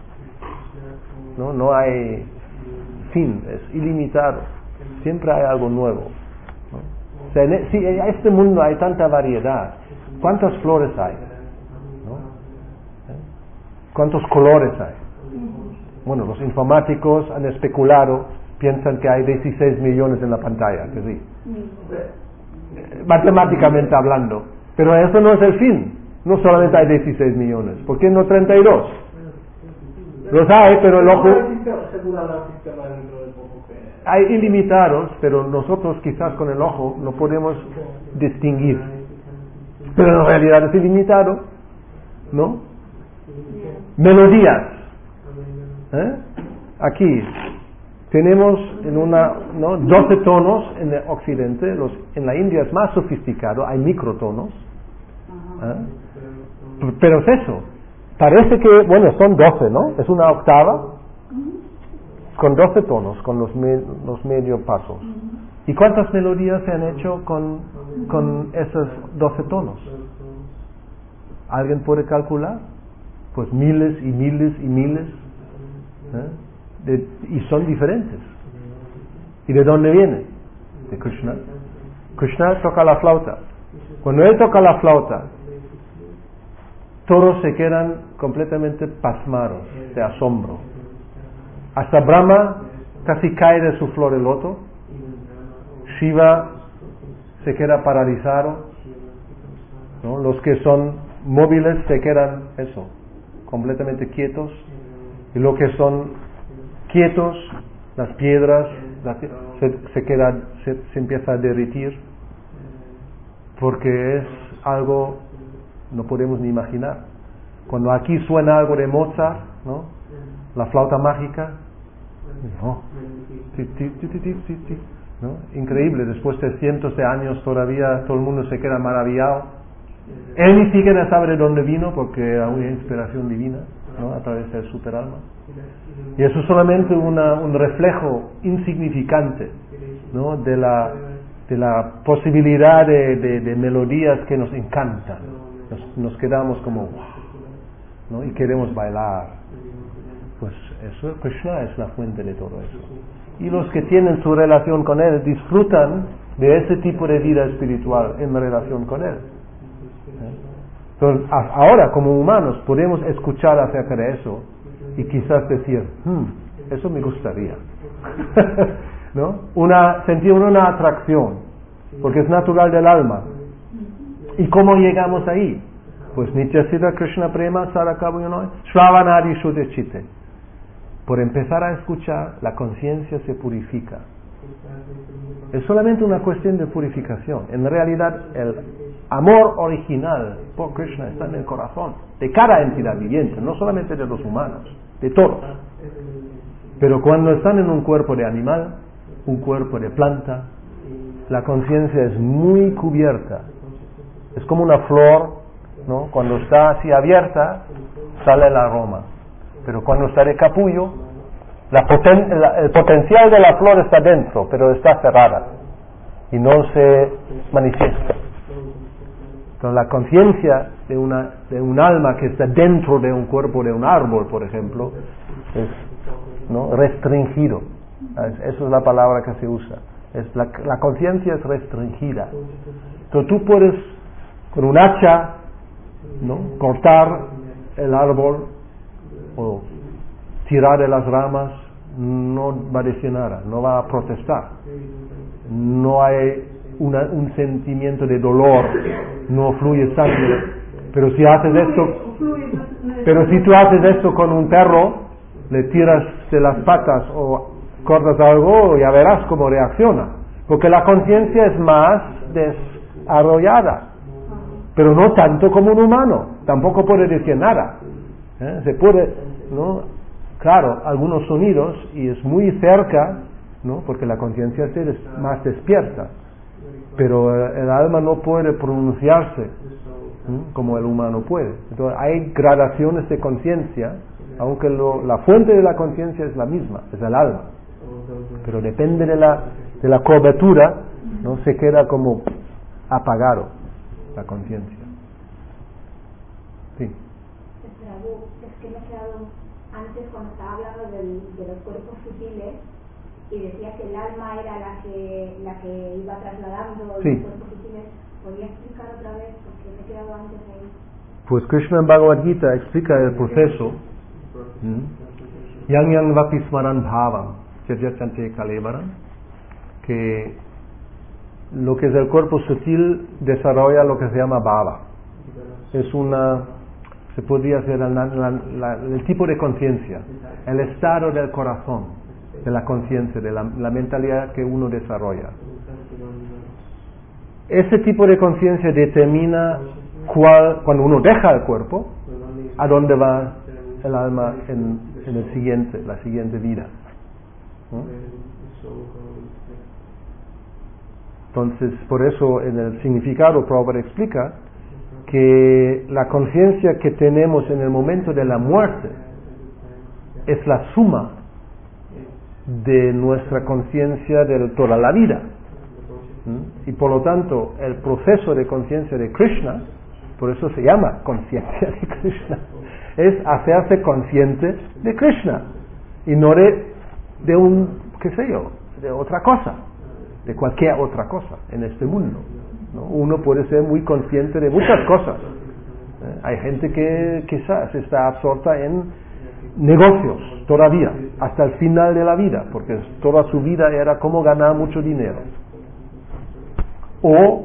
S1: no hay fin, es ilimitado, siempre hay algo nuevo, ¿no? O sea, si en este mundo hay tanta variedad, ¿cuántas flores hay? ¿No? ¿Cuántos colores hay? Bueno, los informáticos han especulado, piensan que hay 16 millones en la pantalla, que sí. matemáticamente hablando. Pero eso no es el fin. No solamente hay 16 millones. ¿Por qué no 32? Los hay, pero el ojo... Hay ilimitados, pero nosotros quizás con el ojo no podemos distinguir. Pero en realidad es ilimitado, ¿no? Melodías. Aquí tenemos en 12 tonos en el occidente. En la India es más sofisticado, hay microtonos. Pero es eso. Parece que, son 12, ¿no? Es una octava con 12 tonos, con los medio pasos. ¿Y cuántas melodías se han hecho con esos 12 tonos? ¿Alguien puede calcular? Pues miles y miles y miles. Y son diferentes. ¿Y de dónde viene? De Krishna. Krishna toca la flauta. Cuando él toca la flauta, todos se quedan completamente pasmados, de asombro. Hasta Brahma casi cae de su flor de loto. Shiva se queda paralizado, ¿no? Los que son móviles se quedan completamente quietos. Y los que son quietos, las piedras se empieza a derretir, porque es algo no podemos ni imaginar. Cuando aquí suena algo de Mozart, ¿no? La flauta mágica, ¿no? ¿No? Increíble, después de cientos de años todavía todo el mundo se queda maravillado. Él ni siquiera sabe de dónde vino, porque era una inspiración divina, ¿no? A través del superalma. Y eso es solamente un reflejo insignificante, ¿no? de la posibilidad de melodías que nos encantan. Nos quedamos como wow, ¿no? Y queremos bailar. Pues eso, Krishna es la fuente de todo eso. Y los que tienen su relación con él disfrutan de ese tipo de vida espiritual en relación con él. Entonces, ahora como humanos podemos escuchar acerca de eso y quizás decir, eso me gustaría. ¿No? Sentir una atracción, porque es natural del alma. ¿Y cómo llegamos ahí? Pues Nityasiddha Krishna Prema Sarakabhuyanoi Shravanadi Shuddhachite. Por empezar a escuchar, la conciencia se purifica. Es solamente una cuestión de purificación. En realidad, el amor original por Krishna está en el corazón de cada entidad viviente, no solamente de los humanos, de todos. Pero cuando están en un cuerpo de animal, un cuerpo de planta, la conciencia es muy cubierta. Es como una flor, ¿no? Cuando está así abierta, sale el aroma. Pero cuando está de capullo, el potencial de la flor está dentro, pero está cerrada y no se manifiesta. Entonces la conciencia de un alma que está dentro de un cuerpo de un árbol, por ejemplo, es, ¿no? restringido. Esa es la palabra que se usa. La conciencia es restringida. Entonces tú puedes con un hacha, ¿no? cortar el árbol o tirar de las ramas, no va a decir nada, no va a protestar. No hay un sentimiento de dolor, no fluye sangre. Pero si tú haces esto con un perro, le tiras de las patas o cortas algo, ya verás cómo reacciona. Porque la conciencia es más desarrollada, pero no tanto como un humano. Tampoco puede decir nada. Se puede, ¿no? Claro, algunos sonidos, y es muy cerca, ¿no? Porque la conciencia es más despierta, pero el alma no puede pronunciarse como el humano puede. Entonces hay gradaciones de conciencia, aunque la fuente de la conciencia es la misma, es el alma, pero depende de la cobertura, ¿no? Se queda como apagado la conciencia. Sí.
S5: Es que me he quedado antes cuando estaba hablando de los cuerpos sutiles y decía que el alma era la que iba trasladando los cuerpos sutiles. ¿Podría explicar otra vez? Porque me he quedado antes ahí.
S1: Pues Krishna en Bhagavad Gita explica el proceso. Yang yang vapismaran bhavam chante kalevaram, que lo que es el cuerpo sutil desarrolla lo que se llama bhava. Es se podría decir el tipo de conciencia, el estado del corazón, de la conciencia, de la mentalidad que uno desarrolla. Ese tipo de conciencia determina cuando uno deja el cuerpo, a dónde va el alma en la siguiente vida. ¿No? Entonces, por eso en el significado Prabhupada explica que la conciencia que tenemos en el momento de la muerte es la suma de nuestra conciencia de toda la vida. Y por lo tanto, el proceso de conciencia de Krishna, por eso se llama conciencia de Krishna, es hacerse consciente de Krishna y no de otra cosa, de cualquier otra cosa en este mundo, ¿no? Uno puede ser muy consciente de muchas cosas. Hay gente que quizás está absorta en negocios todavía, hasta el final de la vida, porque toda su vida era cómo ganar mucho dinero. O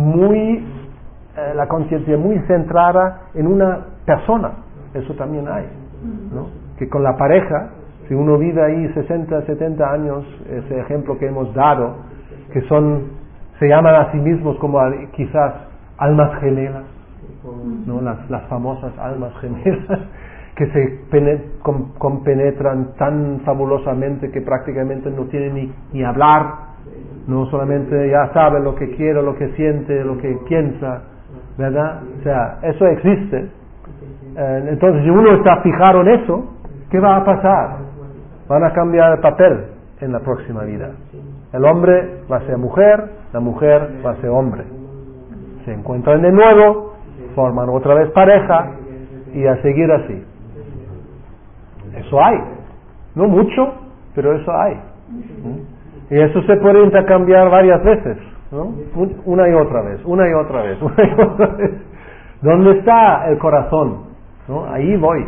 S1: la conciencia muy centrada en una persona, eso también hay, ¿no? Que con la pareja, si uno vive ahí 60, 70 años, ese ejemplo que hemos dado, que se llaman a sí mismos como quizás almas gemelas, ¿no? Las famosas almas gemelas, que se compenetran tan fabulosamente que prácticamente no tienen ni hablar, no solamente ya sabe lo que quiere, lo que siente, lo que piensa, ¿verdad? O sea, eso existe. Entonces, si uno está fijado en eso, ¿qué va a pasar? Van a cambiar el papel en la próxima vida. El hombre va a ser mujer, la mujer va a ser hombre. Se encuentran de nuevo, forman otra vez pareja y a seguir así. Eso hay. No mucho, pero eso hay. Y eso se puede intercambiar varias veces, ¿no? Una y otra vez, una y otra vez, una y otra vez. ¿Dónde está el corazón? ¿No? Ahí voy.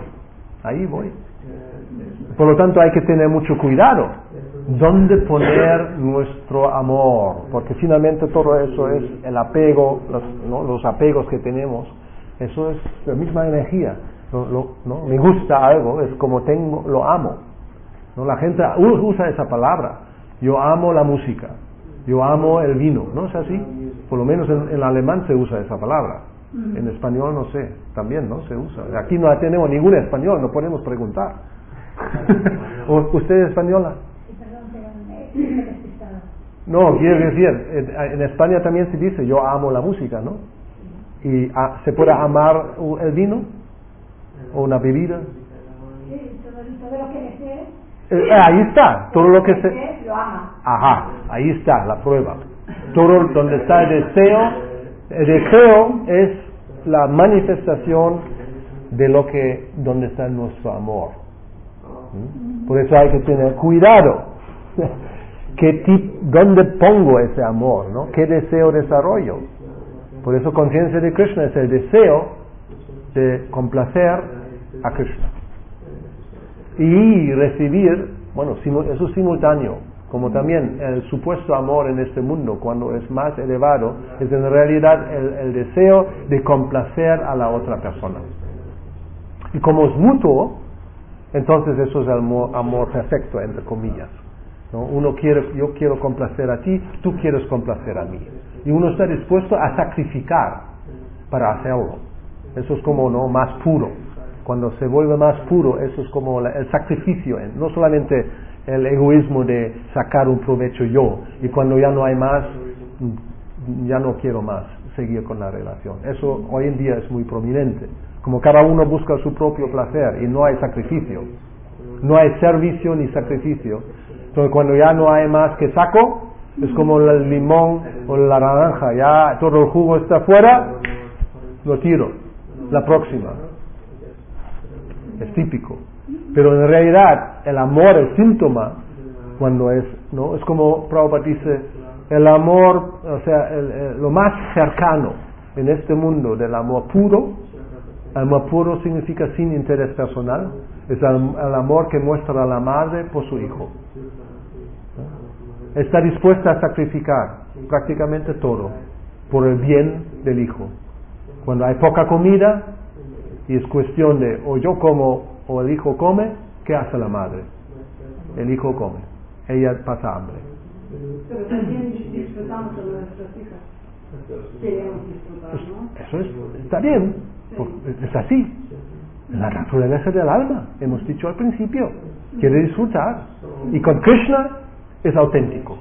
S1: Por lo tanto hay que tener mucho cuidado. ¿Dónde poner nuestro amor? Porque finalmente todo eso es el apego, los apegos que tenemos. Eso es la misma energía. ¿No? Me gusta algo, es como lo amo. ¿No? La gente usa esa palabra. Yo amo la música, yo amo el vino, ¿no es así? Por lo menos en alemán se usa esa palabra. En español no sé, también no se usa. Aquí no tenemos ningún español, no podemos preguntar. ¿Usted es española? No, quiero decir, en España también se dice yo amo la música, ¿no? ¿Y se puede amar el vino? ¿O una bebida?
S5: Sí, todo lo que desee.
S1: Ahí está, todo lo que
S5: lo ama.
S1: Ajá, ahí está la prueba. Todo donde está el deseo es la manifestación de donde está nuestro amor. Por eso hay que tener cuidado. ¿Dónde pongo ese amor? ¿No? ¿Qué deseo desarrollo? Por eso conciencia de Krishna es el deseo de complacer a Krishna y recibir, eso es simultáneo, como también el supuesto amor en este mundo, cuando es más elevado, es en realidad el deseo de complacer a la otra persona. Y como es mutuo, entonces eso es el amor perfecto, entre comillas, ¿no? Yo quiero complacer a ti, tú quieres complacer a mí. Y uno está dispuesto a sacrificar para hacerlo. Eso es como más puro. Cuando se vuelve más puro, eso es como el sacrificio, no solamente el egoísmo de sacar un provecho yo, y cuando ya no hay más, ya no quiero más seguir con la relación. Eso hoy en día es muy prominente. Como cada uno busca su propio placer y no hay sacrificio, no hay servicio ni sacrificio. Entonces cuando ya no hay más que saco, es como el limón o la naranja, ya todo el jugo está fuera, lo tiro, la próxima. Es típico. Pero en realidad el amor es síntoma cuando es como Prabhupada dice, el amor, o sea, lo más cercano en este mundo del amor puro significa sin interés personal, es el amor que muestra la madre por su hijo. Está dispuesta a sacrificar prácticamente todo, por el bien del hijo. Cuando hay poca comida y es cuestión de o yo como o el hijo come, ¿qué hace la madre? El hijo come, ella pasa hambre.
S2: Pero también disfrutamos de nuestras hijas. Queremos disfrutar, ¿no?
S1: Eso está bien, es así. La naturaleza del alma, hemos dicho al principio, quiere disfrutar. Y con Krishna es auténtico.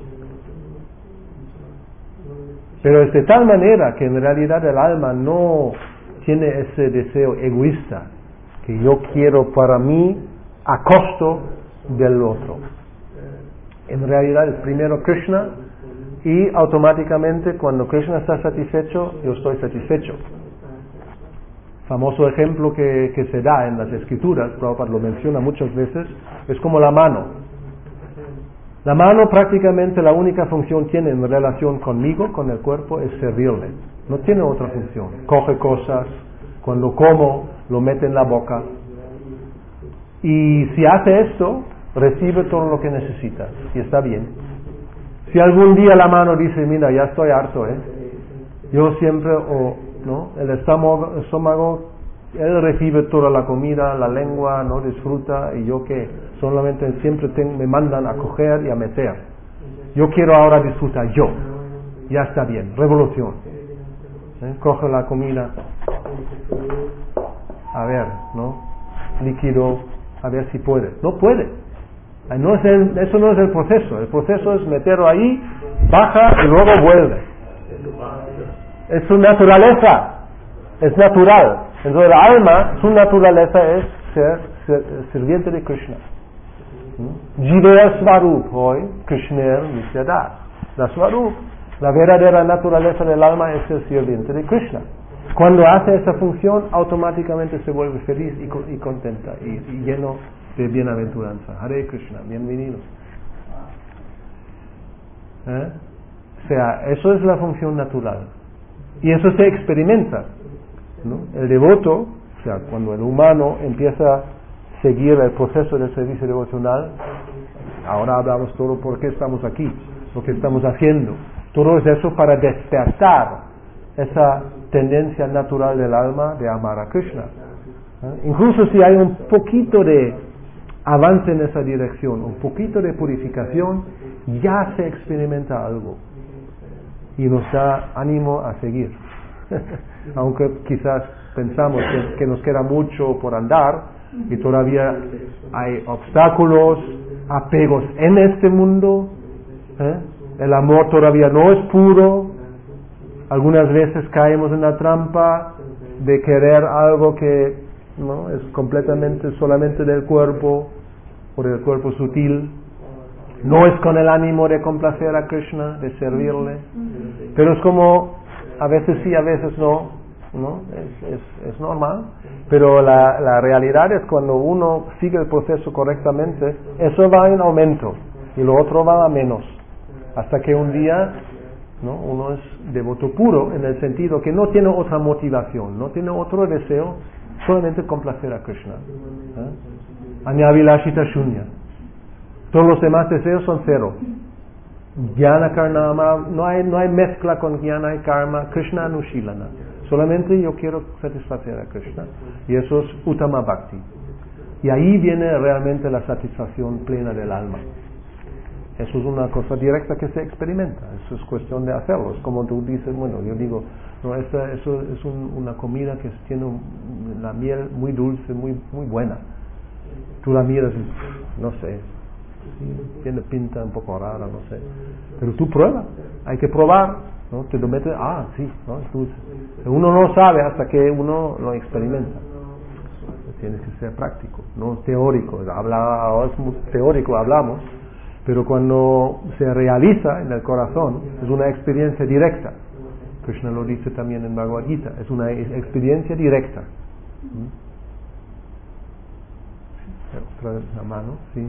S1: Pero es de tal manera que en realidad el alma no tiene ese deseo egoísta, que yo quiero para mí a costo del otro. En realidad es primero Krishna y automáticamente cuando Krishna está satisfecho, yo estoy satisfecho. Famoso ejemplo que se da en las escrituras, Prabhupada lo menciona muchas veces, es como la mano. La mano prácticamente la única función tiene en relación conmigo, con el cuerpo, es servirle. No tiene otra función. Coge cosas, cuando como, lo mete en la boca. Y si hace esto, recibe todo lo que necesita. Y está bien. Si algún día la mano dice, mira, ya estoy harto, yo siempre, ¿no? El estómago, él recibe toda la comida, la lengua, no disfruta, y yo que solamente siempre me mandan a coger y a meter. Yo quiero ahora disfrutar yo. Ya está bien, revolución. Coge la comida, a ver, ¿no? Líquido, a ver si puede. No puede. Eso no es el proceso. El proceso es meterlo ahí, baja y luego vuelve. Es su naturaleza, es natural. Entonces el alma, su naturaleza es ser sirviente de Krishna. Jivaya Svarup, hoy Krishna Nisyadas. La Svarup, la verdadera naturaleza del alma es ser sirviente de Krishna. Cuando hace esa función, automáticamente se vuelve feliz y contenta y lleno de bienaventuranza. Hare Krishna, bienvenido. O sea, eso es la función natural. Y eso se experimenta, ¿no? El devoto, o sea, cuando el humano empieza a seguir el proceso del servicio devocional, ahora hablamos todo por qué estamos aquí, lo que estamos haciendo. Todo es eso para despertar esa tendencia natural del alma de amar a Krishna. Incluso si hay un poquito de avance en esa dirección, un poquito de purificación, ya se experimenta algo. Y nos da ánimo a seguir. Aunque quizás pensamos que nos queda mucho por andar y todavía hay obstáculos, apegos en este mundo, el amor todavía no es puro, algunas veces caemos en la trampa de querer algo que no es completamente solamente del cuerpo o del cuerpo sutil. No es con el ánimo de complacer a Krishna, de servirle, pero es como, a veces sí, a veces no, es normal, pero la realidad es cuando uno sigue el proceso correctamente, eso va en aumento y lo otro va a menos, hasta que un día, ¿no? Uno es devoto puro en el sentido que no tiene otra motivación, no tiene otro deseo, solamente complacer a Krishna. Anyavilashita Shunya. Todos los demás deseos son cero. Jnana Karnama, no hay mezcla con Jnana y Karma, Krishna Anushilana. Solamente yo quiero satisfacer a Krishna. Y eso es Uttama Bhakti. Y ahí viene realmente la satisfacción plena del alma. Eso es una cosa directa que se experimenta. Eso es cuestión de hacerlo. Es como tú dices, bueno, yo digo, no, eso es una comida que tiene la miel muy dulce, muy buena. Tú la miras y, no sé, tiene pinta un poco rara, no sé. Pero tú pruebas, hay que probar, ¿no? Te lo metes, sí, ¿no? Es dulce. Uno no sabe hasta que uno lo experimenta. Tiene que ser práctico, no teórico. Es muy teórico, hablamos, pero cuando se realiza en el corazón, es una experiencia directa. Krishna lo dice también en Bhagavad Gita, es una experiencia directa. Otra vez la mano, sí.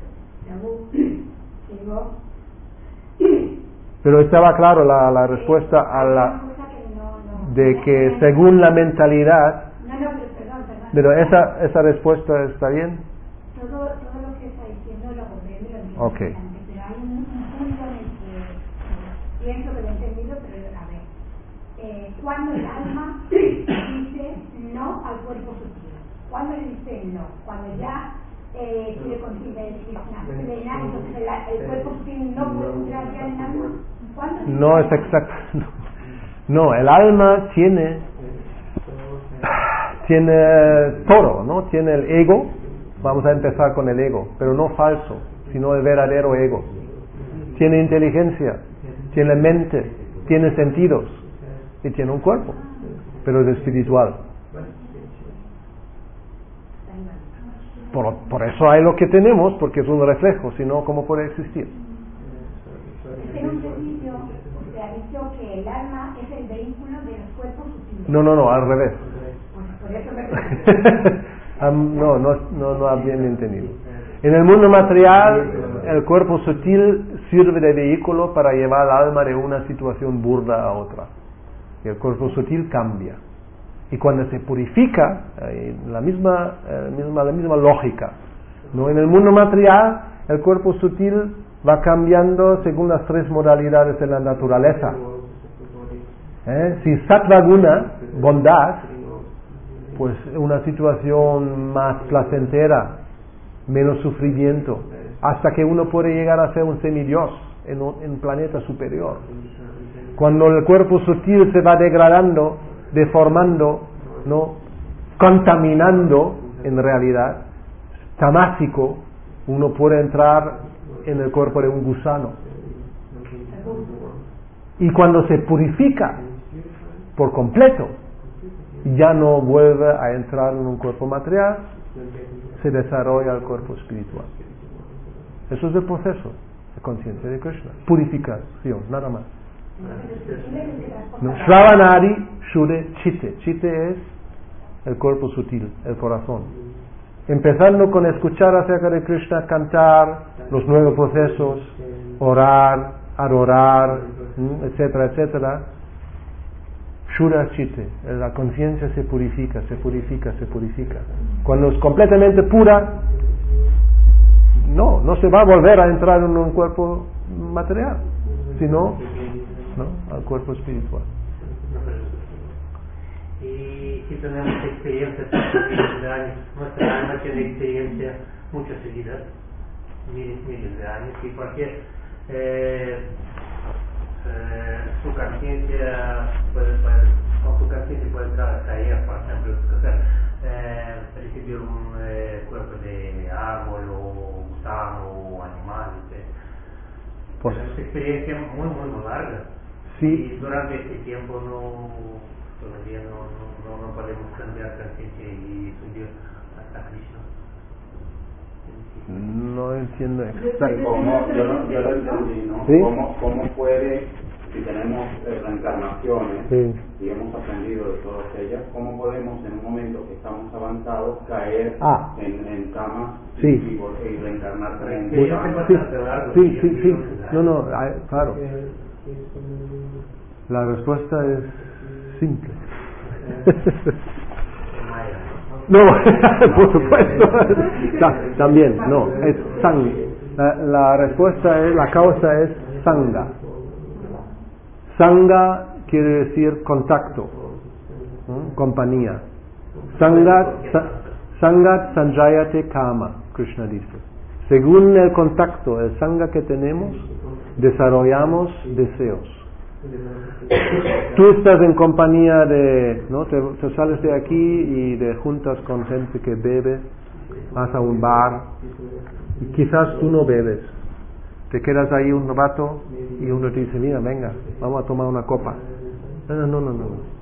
S1: Pero estaba claro la respuesta a la de que según la mentalidad. Pero esa respuesta está bien.
S5: Todo lo que está diciendo lo comprendo y lo entiendo.
S1: Okay.
S5: Pero hay un punto en el que pienso que lo he entendido, pero a ver. Cuando el alma dice no al cuerpo sutil, cuando le dice no, cuando ya quiere conseguir plenar, entonces el cuerpo sutil no puede entrar ya en el alma.
S1: No es exacto. No, el alma tiene todo, ¿no? Tiene el ego. Vamos a empezar con el ego, pero no falso, sino el verdadero ego. Tiene inteligencia, tiene mente, tiene sentidos y tiene un cuerpo, pero es espiritual. Por eso hay lo que tenemos, porque es un reflejo, si no, ¿cómo puede existir?
S5: En un principio se ha dicho que el alma es el vehículo de los cuerpos sutiles.
S1: No, al revés.
S5: Pues por eso
S1: no ha bien entendido. En el mundo material, el cuerpo sutil sirve de vehículo para llevar al alma de una situación burda a otra. Y el cuerpo sutil cambia. Y cuando se purifica, la misma lógica, ¿no? En el mundo material, el cuerpo sutil va cambiando según las 3 modalidades de la naturaleza. Si sattva guna, bondad, pues una situación más placentera, menos sufrimiento, hasta que uno puede llegar a ser un semidios en un planeta superior. Cuando el cuerpo sutil se va degradando, deformando, ¿no? Contaminando, en realidad, tamásico, uno puede entrar en el cuerpo de un gusano. Y cuando se purifica por completo, ya no vuelve a entrar en un cuerpo material, se desarrolla el cuerpo espiritual. Eso es el proceso de conciencia de Krishna. Purificación, nada más. No, Shravanadi Shuddhe Chitte. Chitte es el cuerpo sutil, el corazón. Empezando con escuchar acerca de Krishna, cantar los 9 procesos, orar, adorar, etcétera, etcétera. Shuddha Chitte, la conciencia se purifica, se purifica, se purifica. Cuando es completamente pura, no se va a volver a entrar en un cuerpo material, sino al cuerpo espiritual.
S6: Y si tenemos experiencias de miles de años, nuestra alma tiene experiencia muchas seguidas, miles de años, y cualquier su conciencia puede caer, por ejemplo, recibir un cuerpo de árbol o gusano o animal, pues es una experiencia muy larga.
S1: Sí.
S6: Y durante este tiempo todavía no podemos cambiar conciencia y subir hasta Krishna.
S1: No entiendo exactamente.
S7: Yo lo entendí, ¿no?
S1: ¿Sí?
S7: ¿Cómo puede, si tenemos reencarnaciones,
S1: sí,
S7: y hemos aprendido de todas ellas, cómo podemos en un momento que estamos avanzados caer en cama
S1: sí,
S7: y reencarnar 30 años?
S1: Sí. No, claro. La respuesta es simple. No, por supuesto. También, no, es sangha. La respuesta es, la causa es sangha. Sangha quiere decir contacto, compañía. Sangat sanjayate kama, Krishna dice. Según el contacto, el sangha que tenemos, desarrollamos deseos. Tú estás en compañía de, ¿no? Te sales de aquí y te juntas con gente que bebe, vas a un bar y quizás tú no bebes, te quedas ahí un rato y uno te dice, mira, venga, vamos a tomar una copa. No.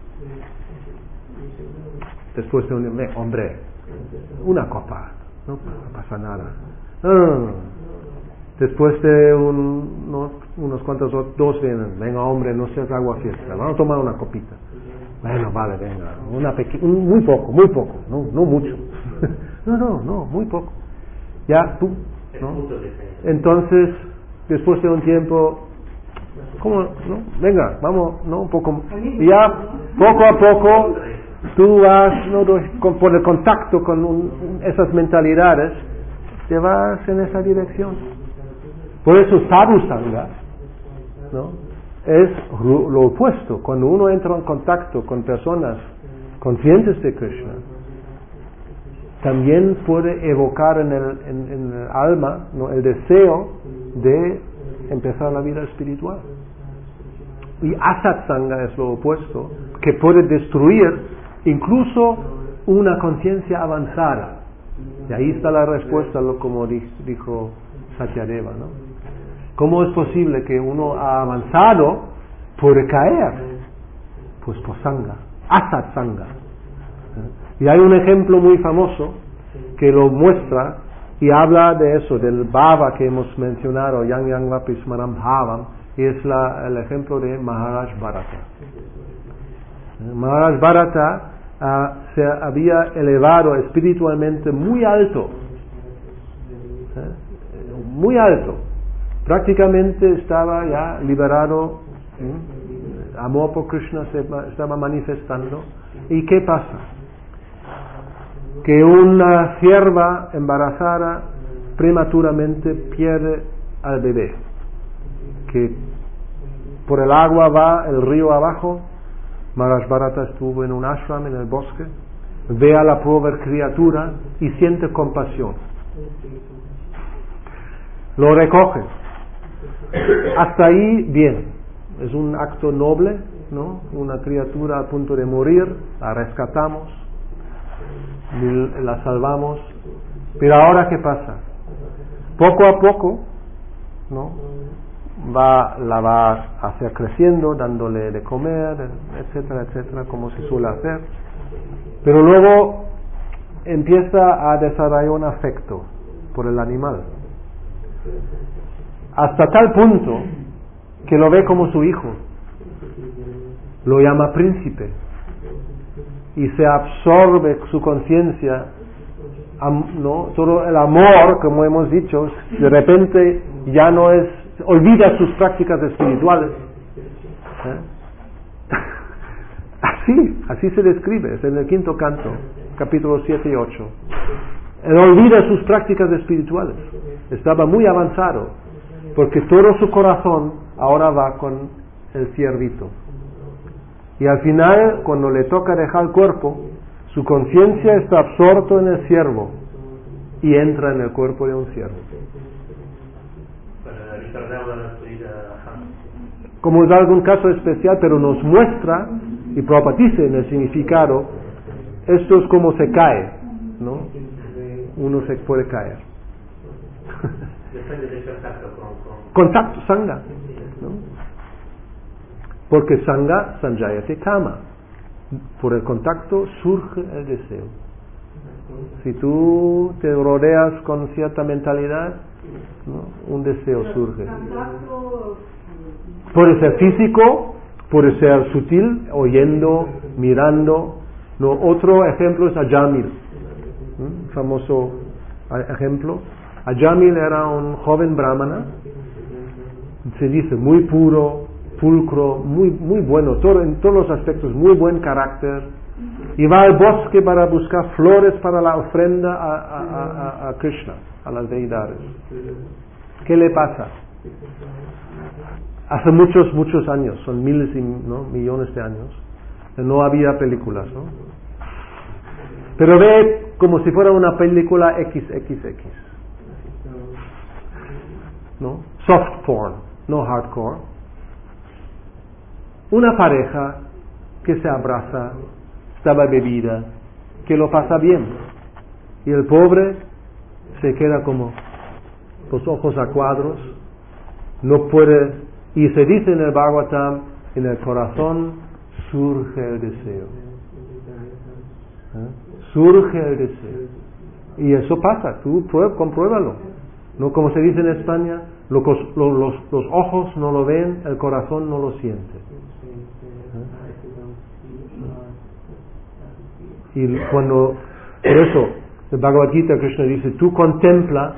S1: Después de hombre, una copa, no pasa nada. No. Después de unos cuantos, 2 vienen, venga hombre, no seas agua fiesta, vamos a tomar una copita. Bueno, vale, venga, muy poco, no mucho. No, muy poco. Ya tú, ¿no? Entonces, después de un tiempo, ¿cómo? ¿No? Venga, vamos, ¿no? Un poco, y ya poco a poco, tú vas, ¿no? Por el contacto con esas mentalidades, te vas en esa dirección. Por eso sadhu sangha, ¿no? es lo opuesto. Cuando uno entra en contacto con personas conscientes de Krishna, también puede evocar en el alma, ¿no?, el deseo de empezar la vida espiritual. Y asatsanga es lo opuesto, que puede destruir incluso una conciencia avanzada. Y ahí está la respuesta, como dijo Satyadeva, ¿no? ¿Cómo es posible que uno ha avanzado puede caer? Pues por sanga, asatsanga. Y hay un ejemplo muy famoso que lo muestra y habla de eso, del bhava que hemos mencionado, yang yang vapi smaram bhavam, y es el ejemplo de Maharaj Bharata. Maharaj Bharata se había elevado espiritualmente muy alto, muy alto, prácticamente estaba ya liberado, amor por Krishna se estaba manifestando. ¿Y qué pasa? Que una cierva embarazada prematuramente pierde al bebé, que por el agua va el río abajo. Maharaj Bharata estuvo en un ashram en el bosque, ve a la pobre criatura y siente compasión, lo recoge. Hasta ahí bien, es un acto noble, ¿no? Una criatura a punto de morir, la rescatamos, la salvamos. Pero ahora ¿qué pasa? Poco a poco, ¿no?, la va a hacer creciendo, dándole de comer, etcétera, etcétera, como se suele hacer. Pero luego empieza a desarrollar un afecto por el animal, hasta tal punto que lo ve como su hijo, lo llama príncipe, y se absorbe su conciencia, ¿no? Todo el amor, como hemos dicho, de repente ya no es, olvida sus prácticas espirituales. Así se describe, es en el quinto canto, capítulos 7 y 8. Él olvida sus prácticas espirituales, estaba muy avanzado, porque todo su corazón ahora va con el ciervito. Y al final, cuando le toca dejar el cuerpo, su conciencia está absorto en el ciervo y entra en el cuerpo de un ciervo. Como es algún caso especial, pero nos muestra, y Prabhupada dice en el significado, esto es como se cae, ¿no? Uno se puede caer.
S6: Depende del contacto
S1: contacto, sanga, ¿no? Porque sanga sanjayate kama. Por el contacto surge el deseo. Si tú te rodeas con cierta mentalidad, ¿no?, un deseo surge. Puede ser físico, puede ser sutil, oyendo, mirando. No, otro ejemplo es Ajamil, famoso ejemplo. Ajamil era un joven brahmana, se dice muy puro, pulcro, muy bueno, en todos los aspectos, muy buen carácter, y va al bosque para buscar flores para la ofrenda a Krishna, a las deidades. ¿Qué le pasa? Hace muchos años, son miles y millones de años, no había películas, ¿no? Pero ve como si fuera una película XXX, ¿no? Soft porn, no hardcore. Una pareja que se abraza, estaba bebida, que lo pasa bien, y el pobre se queda como los ojos a cuadros, no puede, y se dice en el Bhagavatam, en el corazón surge el deseo. Surge el deseo. Y eso pasa, tú compruébalo. No, como se dice en España, los ojos no lo ven, el corazón no lo siente. Y cuando, por eso, el Bhagavad Gita, Krishna dice, tú contempla,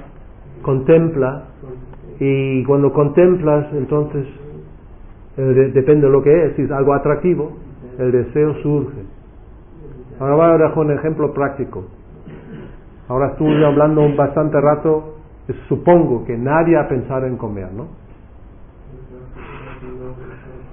S1: y cuando contemplas, entonces, depende de lo que es, si es algo atractivo, el deseo surge. Ahora voy a dar un ejemplo práctico. Ahora estuve hablando bastante rato, supongo que nadie ha pensado en comer, ¿no?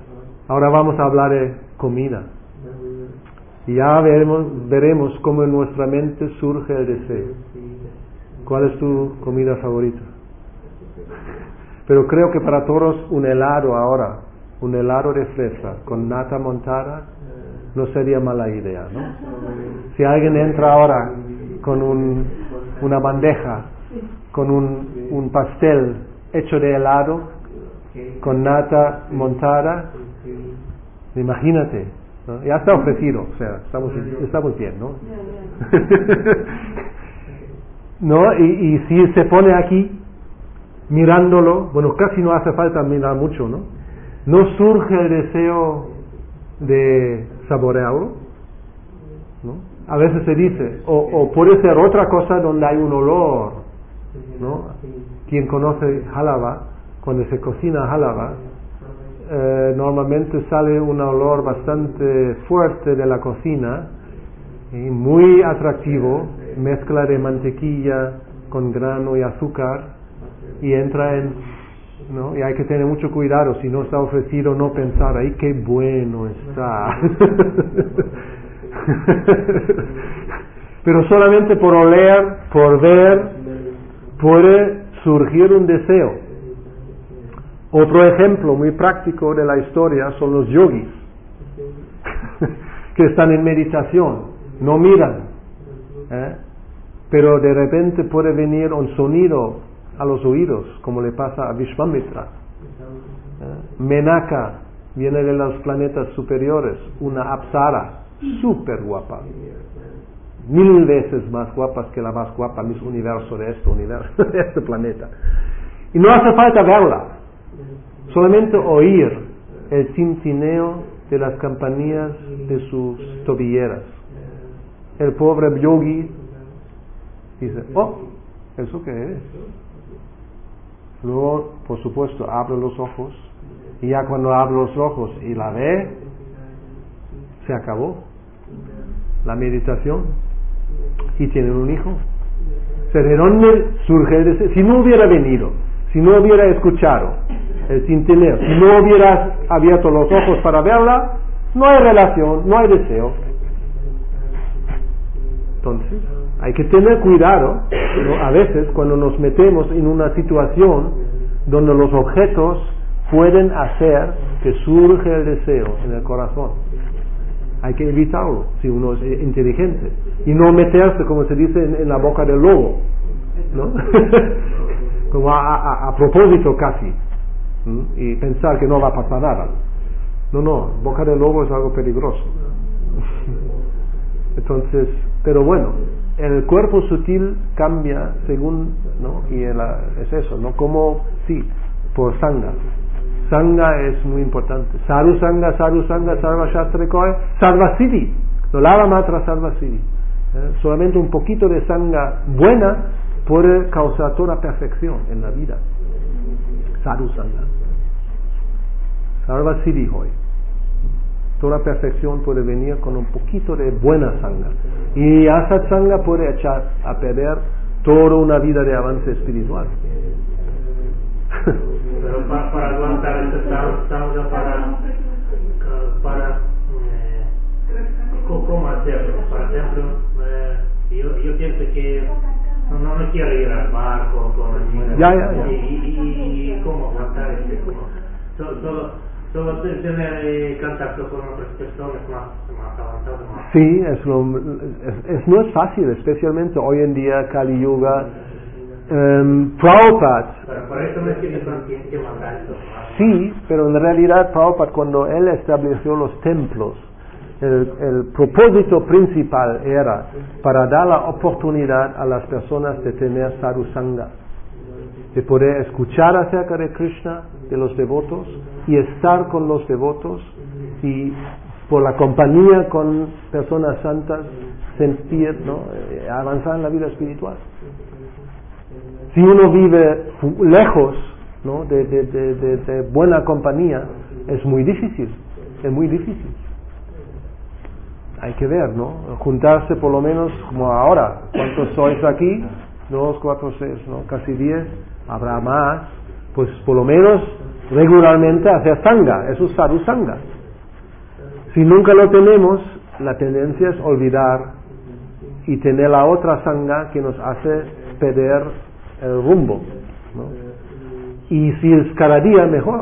S1: Ahora vamos a hablar de comida. Y ya veremos cómo en nuestra mente surge el deseo. ¿Cuál es tu comida favorita? Pero creo que para todos un helado ahora, un helado de fresa con nata montada, no sería mala idea, ¿no? Si alguien entra ahora con una bandeja, con un pastel hecho de helado, con nata montada, imagínate, ¿no? Ya está ofrecido, o sea, estamos bien, ¿no? ¿No? Y si se pone aquí, mirándolo, bueno, casi no hace falta mirar mucho, ¿no? No surge el deseo de saborearlo, ¿no? A veces se dice, o puede ser otra cosa donde hay un olor, ¿no? Quien conoce halava, cuando se cocina halava, normalmente sale un olor bastante fuerte de la cocina, y muy atractivo, mezcla de mantequilla con grano y azúcar, y entra ¿no? Y hay que tener mucho cuidado, si no está ofrecido, no pensar, ¡ay, qué bueno está! Pero solamente por oler, por ver, puede surgir un deseo. Otro ejemplo muy práctico de la historia son los yogis, que están en meditación, no miran, pero de repente puede venir un sonido a los oídos, como le pasa a Vishvamitra. Menaka viene de los planetas superiores, una apsara, súper guapa, 1000 veces más guapas que la más guapa Miss Universo de este planeta. Y no hace falta verla, solamente oír el tintineo de las campanillas de sus tobilleras. El pobre yogi dice, oh, ¿eso qué es? Luego, por supuesto, abre los ojos, y ya cuando abre los ojos y la ve, se acabó la meditación y tienen un hijo. O sea, ¿de dónde surge el deseo? Si no hubiera venido, si no hubiera escuchado el tintineo, si no hubieras abierto los ojos para verla, no hay relación, no hay deseo. Entonces, hay que tener cuidado, ¿no? A veces cuando nos metemos en una situación donde los objetos pueden hacer que surge el deseo en el corazón. Hay que evitarlo si uno es inteligente y no meterse, como se dice, en la boca del lobo, ¿no? Como a propósito casi, y pensar que no va a pasar nada. No, boca del lobo es algo peligroso. Entonces, pero bueno, el cuerpo sutil cambia según, ¿no? Y es eso, ¿no? Como, sí, por sangha. Sangha es muy importante. Sadhu sangha, sarva shastra koe, sarva siddhi. No lava matra sarva siddhi. Solamente un poquito de sangha buena puede causar toda perfección en la vida. Sadhu sangha. Sarva siddhi hoy. Toda perfección puede venir con un poquito de buena sangha. Y esa sangha puede echar a perder toda una vida de avance espiritual.
S6: Pero para aguantar esta sangha, ¿cómo hacerlo? Por ejemplo, yo pienso que no me quiero ir al bar con
S1: Ya.
S6: Y ¿cómo aguantar Solo tener contacto con otras personas más avanzadas.
S1: Sí, no es fácil, especialmente hoy en día, Kali Yuga. Prabhupada.
S6: Pero por eso me tiene que mandar esto.
S1: Sí, pero en realidad Prabhupada, cuando él estableció los templos, el propósito principal era para dar la oportunidad a las personas de tener sadhu sangha, de poder escuchar acerca de Krishna, de los devotos, y estar con los devotos, y por la compañía con personas santas sentir, ¿no? Avanzar en la vida espiritual. Si uno vive lejos, ¿no? de buena compañía, es muy difícil. Hay que ver, ¿no? Juntarse por lo menos como ahora. ¿Cuántos sois aquí? 2, 4, 6, ¿no? Casi 10. Habrá más. Pues por lo menos regularmente hacer sangha. Eso es sadhu sangha. Si nunca lo tenemos, la tendencia es olvidar y tener la otra sangha que nos hace perder el rumbo, ¿no? Y si es cada día, mejor.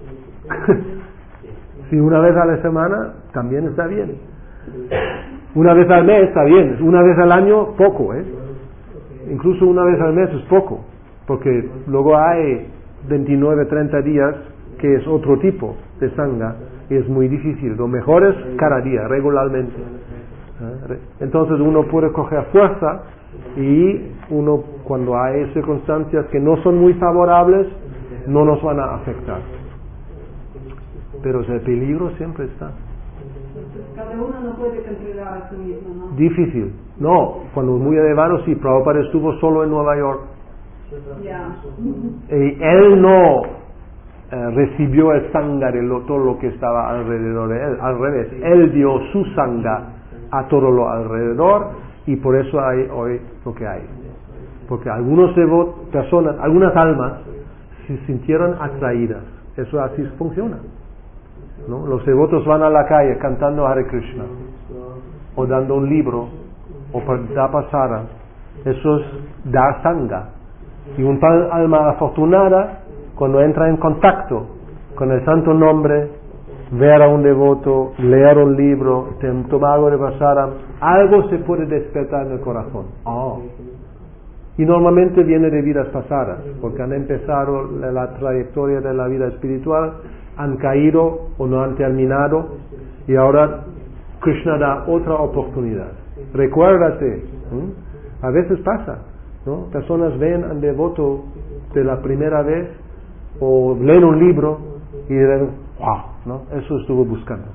S1: Si una vez a la semana, también está bien. Una vez al mes está bien. Una vez al año, poco, Incluso una vez al mes es poco, porque luego hay 29, 30 días que es otro tipo de sangha y es muy difícil. Lo mejor es cada día, regularmente. Entonces uno puede coger fuerza y uno, cuando hay circunstancias que no son muy favorables, no nos van a afectar. Pero el peligro siempre está.
S2: Cada uno no puede controlar a sí mismo, ¿no?
S1: Difícil. No, cuando es muy elevado, sí. Prabhupada estuvo solo en Nueva York.
S2: Ya.
S1: Y él no recibió el sangha de todo lo que estaba alrededor de él. Al revés, él dio su sangha a todo lo alrededor y por eso hay hoy lo que hay. Porque algunas almas se sintieron atraídas. Eso así funciona, ¿no? Los devotos van a la calle cantando Hare Krishna o dando un libro o pasara. Eso es dar sangha. Y un alma afortunada, cuando entra en contacto con el santo nombre, ver a un devoto, leer un libro, tomar algo de pasara, algo se puede despertar en el corazón. Y normalmente viene de vidas pasadas, porque han empezado la trayectoria de la vida espiritual, han caído o no han terminado, y ahora Krishna da otra oportunidad. Recuérdate, a veces pasa, ¿no? Personas ven al devoto de la primera vez o leen un libro y dicen, wow, ¿no? Eso estuvo buscando.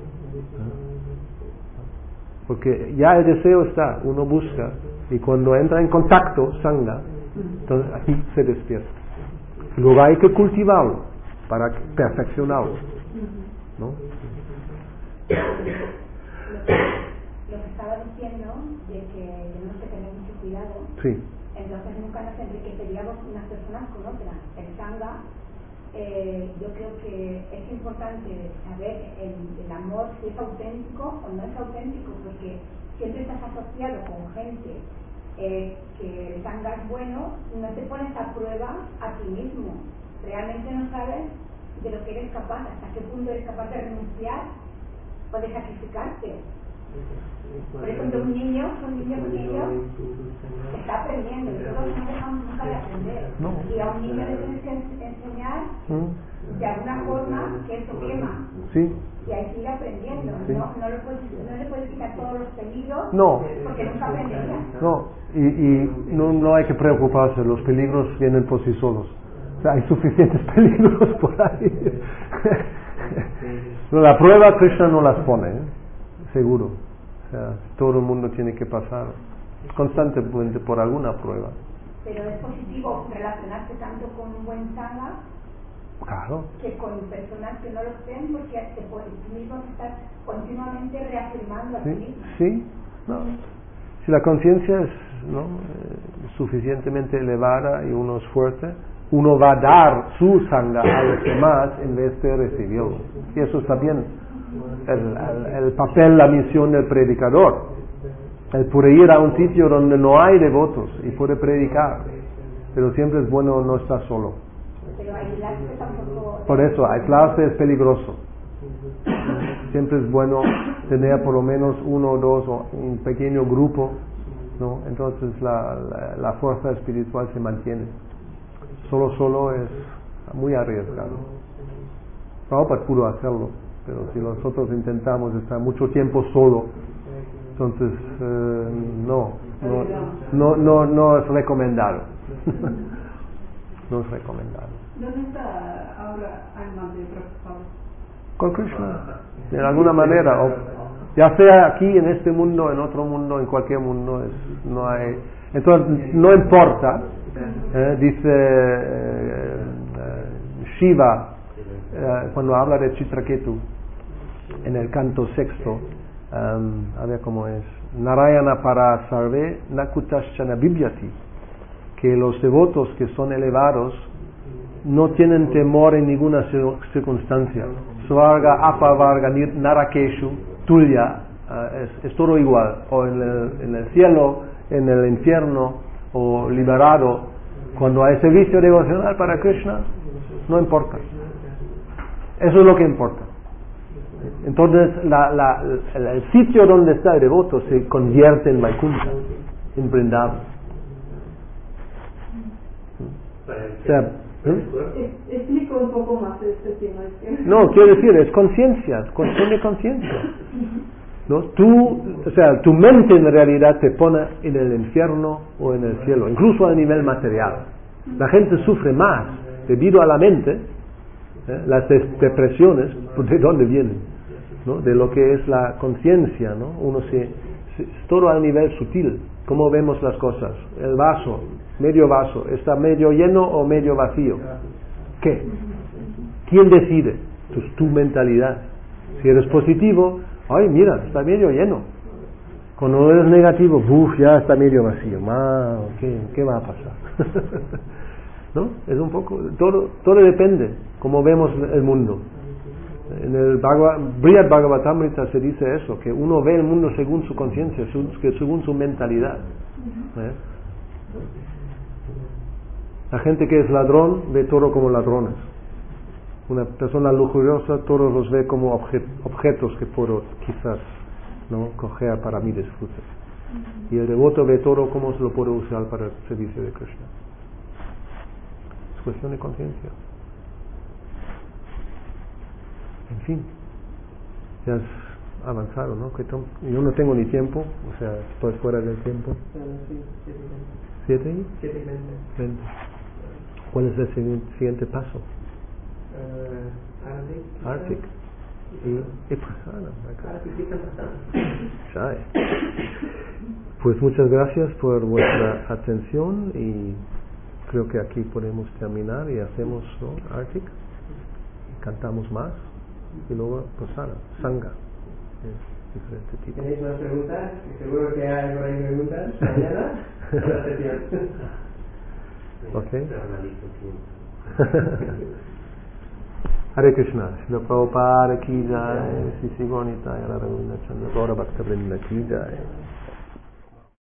S1: Porque ya el deseo está, uno busca, y cuando entra en contacto, sangha, entonces aquí se despierta. Luego hay que cultivarlo para perfeccionarlo, ¿no?
S5: Lo que estaba diciendo de que tenemos que tener mucho cuidado.
S1: Sí.
S5: Entonces nunca nos enriqueceríamos unas personas con otras. El sangha, yo creo que es importante saber el amor, si es auténtico o no es auténtico, porque siempre estás asociado con gente que el sangha es bueno, no te pones a prueba a ti mismo. Realmente no sabes de lo que eres capaz, hasta qué punto eres capaz de renunciar o de sacrificarte. Por ejemplo, un niño está aprendiendo, y todos no dejamos nunca de aprender.
S1: No.
S5: Y a un niño le tienes que enseñar de alguna forma que eso quema.
S1: Sí.
S5: Y ahí sigue aprendiendo. Sí. No le puedes quitar todos los peligros,
S1: no,
S5: porque nunca aprendería.
S1: No, y no hay que preocuparse, los peligros vienen por sí solos. O sea, hay suficientes peligros por ahí. La prueba Krishna no las pone, seguro. O sea, todo el mundo tiene que pasar constantemente por alguna prueba.
S5: Pero es positivo relacionarse tanto con un buen sangha,
S1: claro,
S5: que con personas que no lo estén, porque tú mismo estás continuamente reafirmando a ti mismo.
S1: Sí, no. Si la conciencia es suficientemente elevada y uno es fuerte, uno va a dar su sangha a los demás en vez de recibirlo. Y eso está bien. El papel, la misión del predicador. Él puede ir a un sitio donde no hay devotos y puede predicar, pero siempre es bueno no estar solo.
S5: Pero aislarse tampoco.
S1: Por eso, aislarse es peligroso. Siempre es bueno tener por lo menos uno o dos o un pequeño grupo, ¿no? Entonces la fuerza espiritual se mantiene. Solo es muy arriesgado. Prabhupada pudo hacerlo, pero si nosotros intentamos estar mucho tiempo solo, entonces no es recomendado. No es recomendado.
S2: ¿Dónde está ahora alma de Prabhupada?
S1: Con Krishna, de alguna manera, o ya sea aquí en este mundo, en otro mundo, en cualquier mundo, no hay. Entonces no importa. Dice Shiva cuando habla de Chitraketu en el canto sexto, a ver cómo es, Narayana para sarve nakutaschana bibyati, que los devotos que son elevados no tienen temor en ninguna circunstancia, Svarga, Apavarga, Narakeshu, Tulya, es todo igual, o en el cielo, en el infierno, o liberado. Cuando hay servicio devocional para Krishna, no importa. Eso es lo que importa. Entonces, el sitio donde está el devoto se convierte en Vaikuntha, en Vrindavan. O sea,
S2: explico un poco más este tema.
S1: No, quiero decir, es conciencia, cuestión de conciencia. ¿No? Tu mente en realidad te pone en el infierno o en el cielo, incluso a nivel material. La gente sufre más debido a la mente, las depresiones, ¿de dónde vienen? ¿No? De lo que es la conciencia, ¿no? Todo a nivel sutil, cómo vemos las cosas. El vaso, medio vaso, ¿está medio lleno o medio vacío? ¿Qué? ¿Quién decide? Tu mentalidad. Si eres positivo, ay, mira, está medio lleno. Cuando eres negativo, ya está medio vacío. ¿Qué va a pasar? ¿No? Es un poco, todo depende cómo vemos el mundo. En el Brihad Bhagavatamrita se dice eso, que uno ve el mundo según su conciencia, según su mentalidad. La gente que es ladrón ve todo como ladrones. Una persona lujuriosa todos los ve como objetos que puedo quizás, ¿no?, coger para mi disfrute. Y el devoto ve todo como se lo puede usar para el servicio de Krishna. Es cuestión de conciencia. En fin, ya has avanzado, ¿no? Yo no tengo ni tiempo, o sea, estoy fuera del tiempo. 7 y 20. ¿Cuál es el siguiente paso? Arctic. Pues muchas gracias por vuestra atención y creo que aquí podemos terminar y hacemos, ¿no?, Arctic, y cantamos más y luego pues Sangha, diferente tipo.
S3: ¿Tenéis más preguntas? Seguro que hay por ahí preguntas mañana. La sesión.
S1: Okay. Hare Krishna, Srila Prabhupada ki jai, Sri Sri Gaura Nitaya, Radha Govinda Chandra Gaura Bhakta Vrinda ki jai.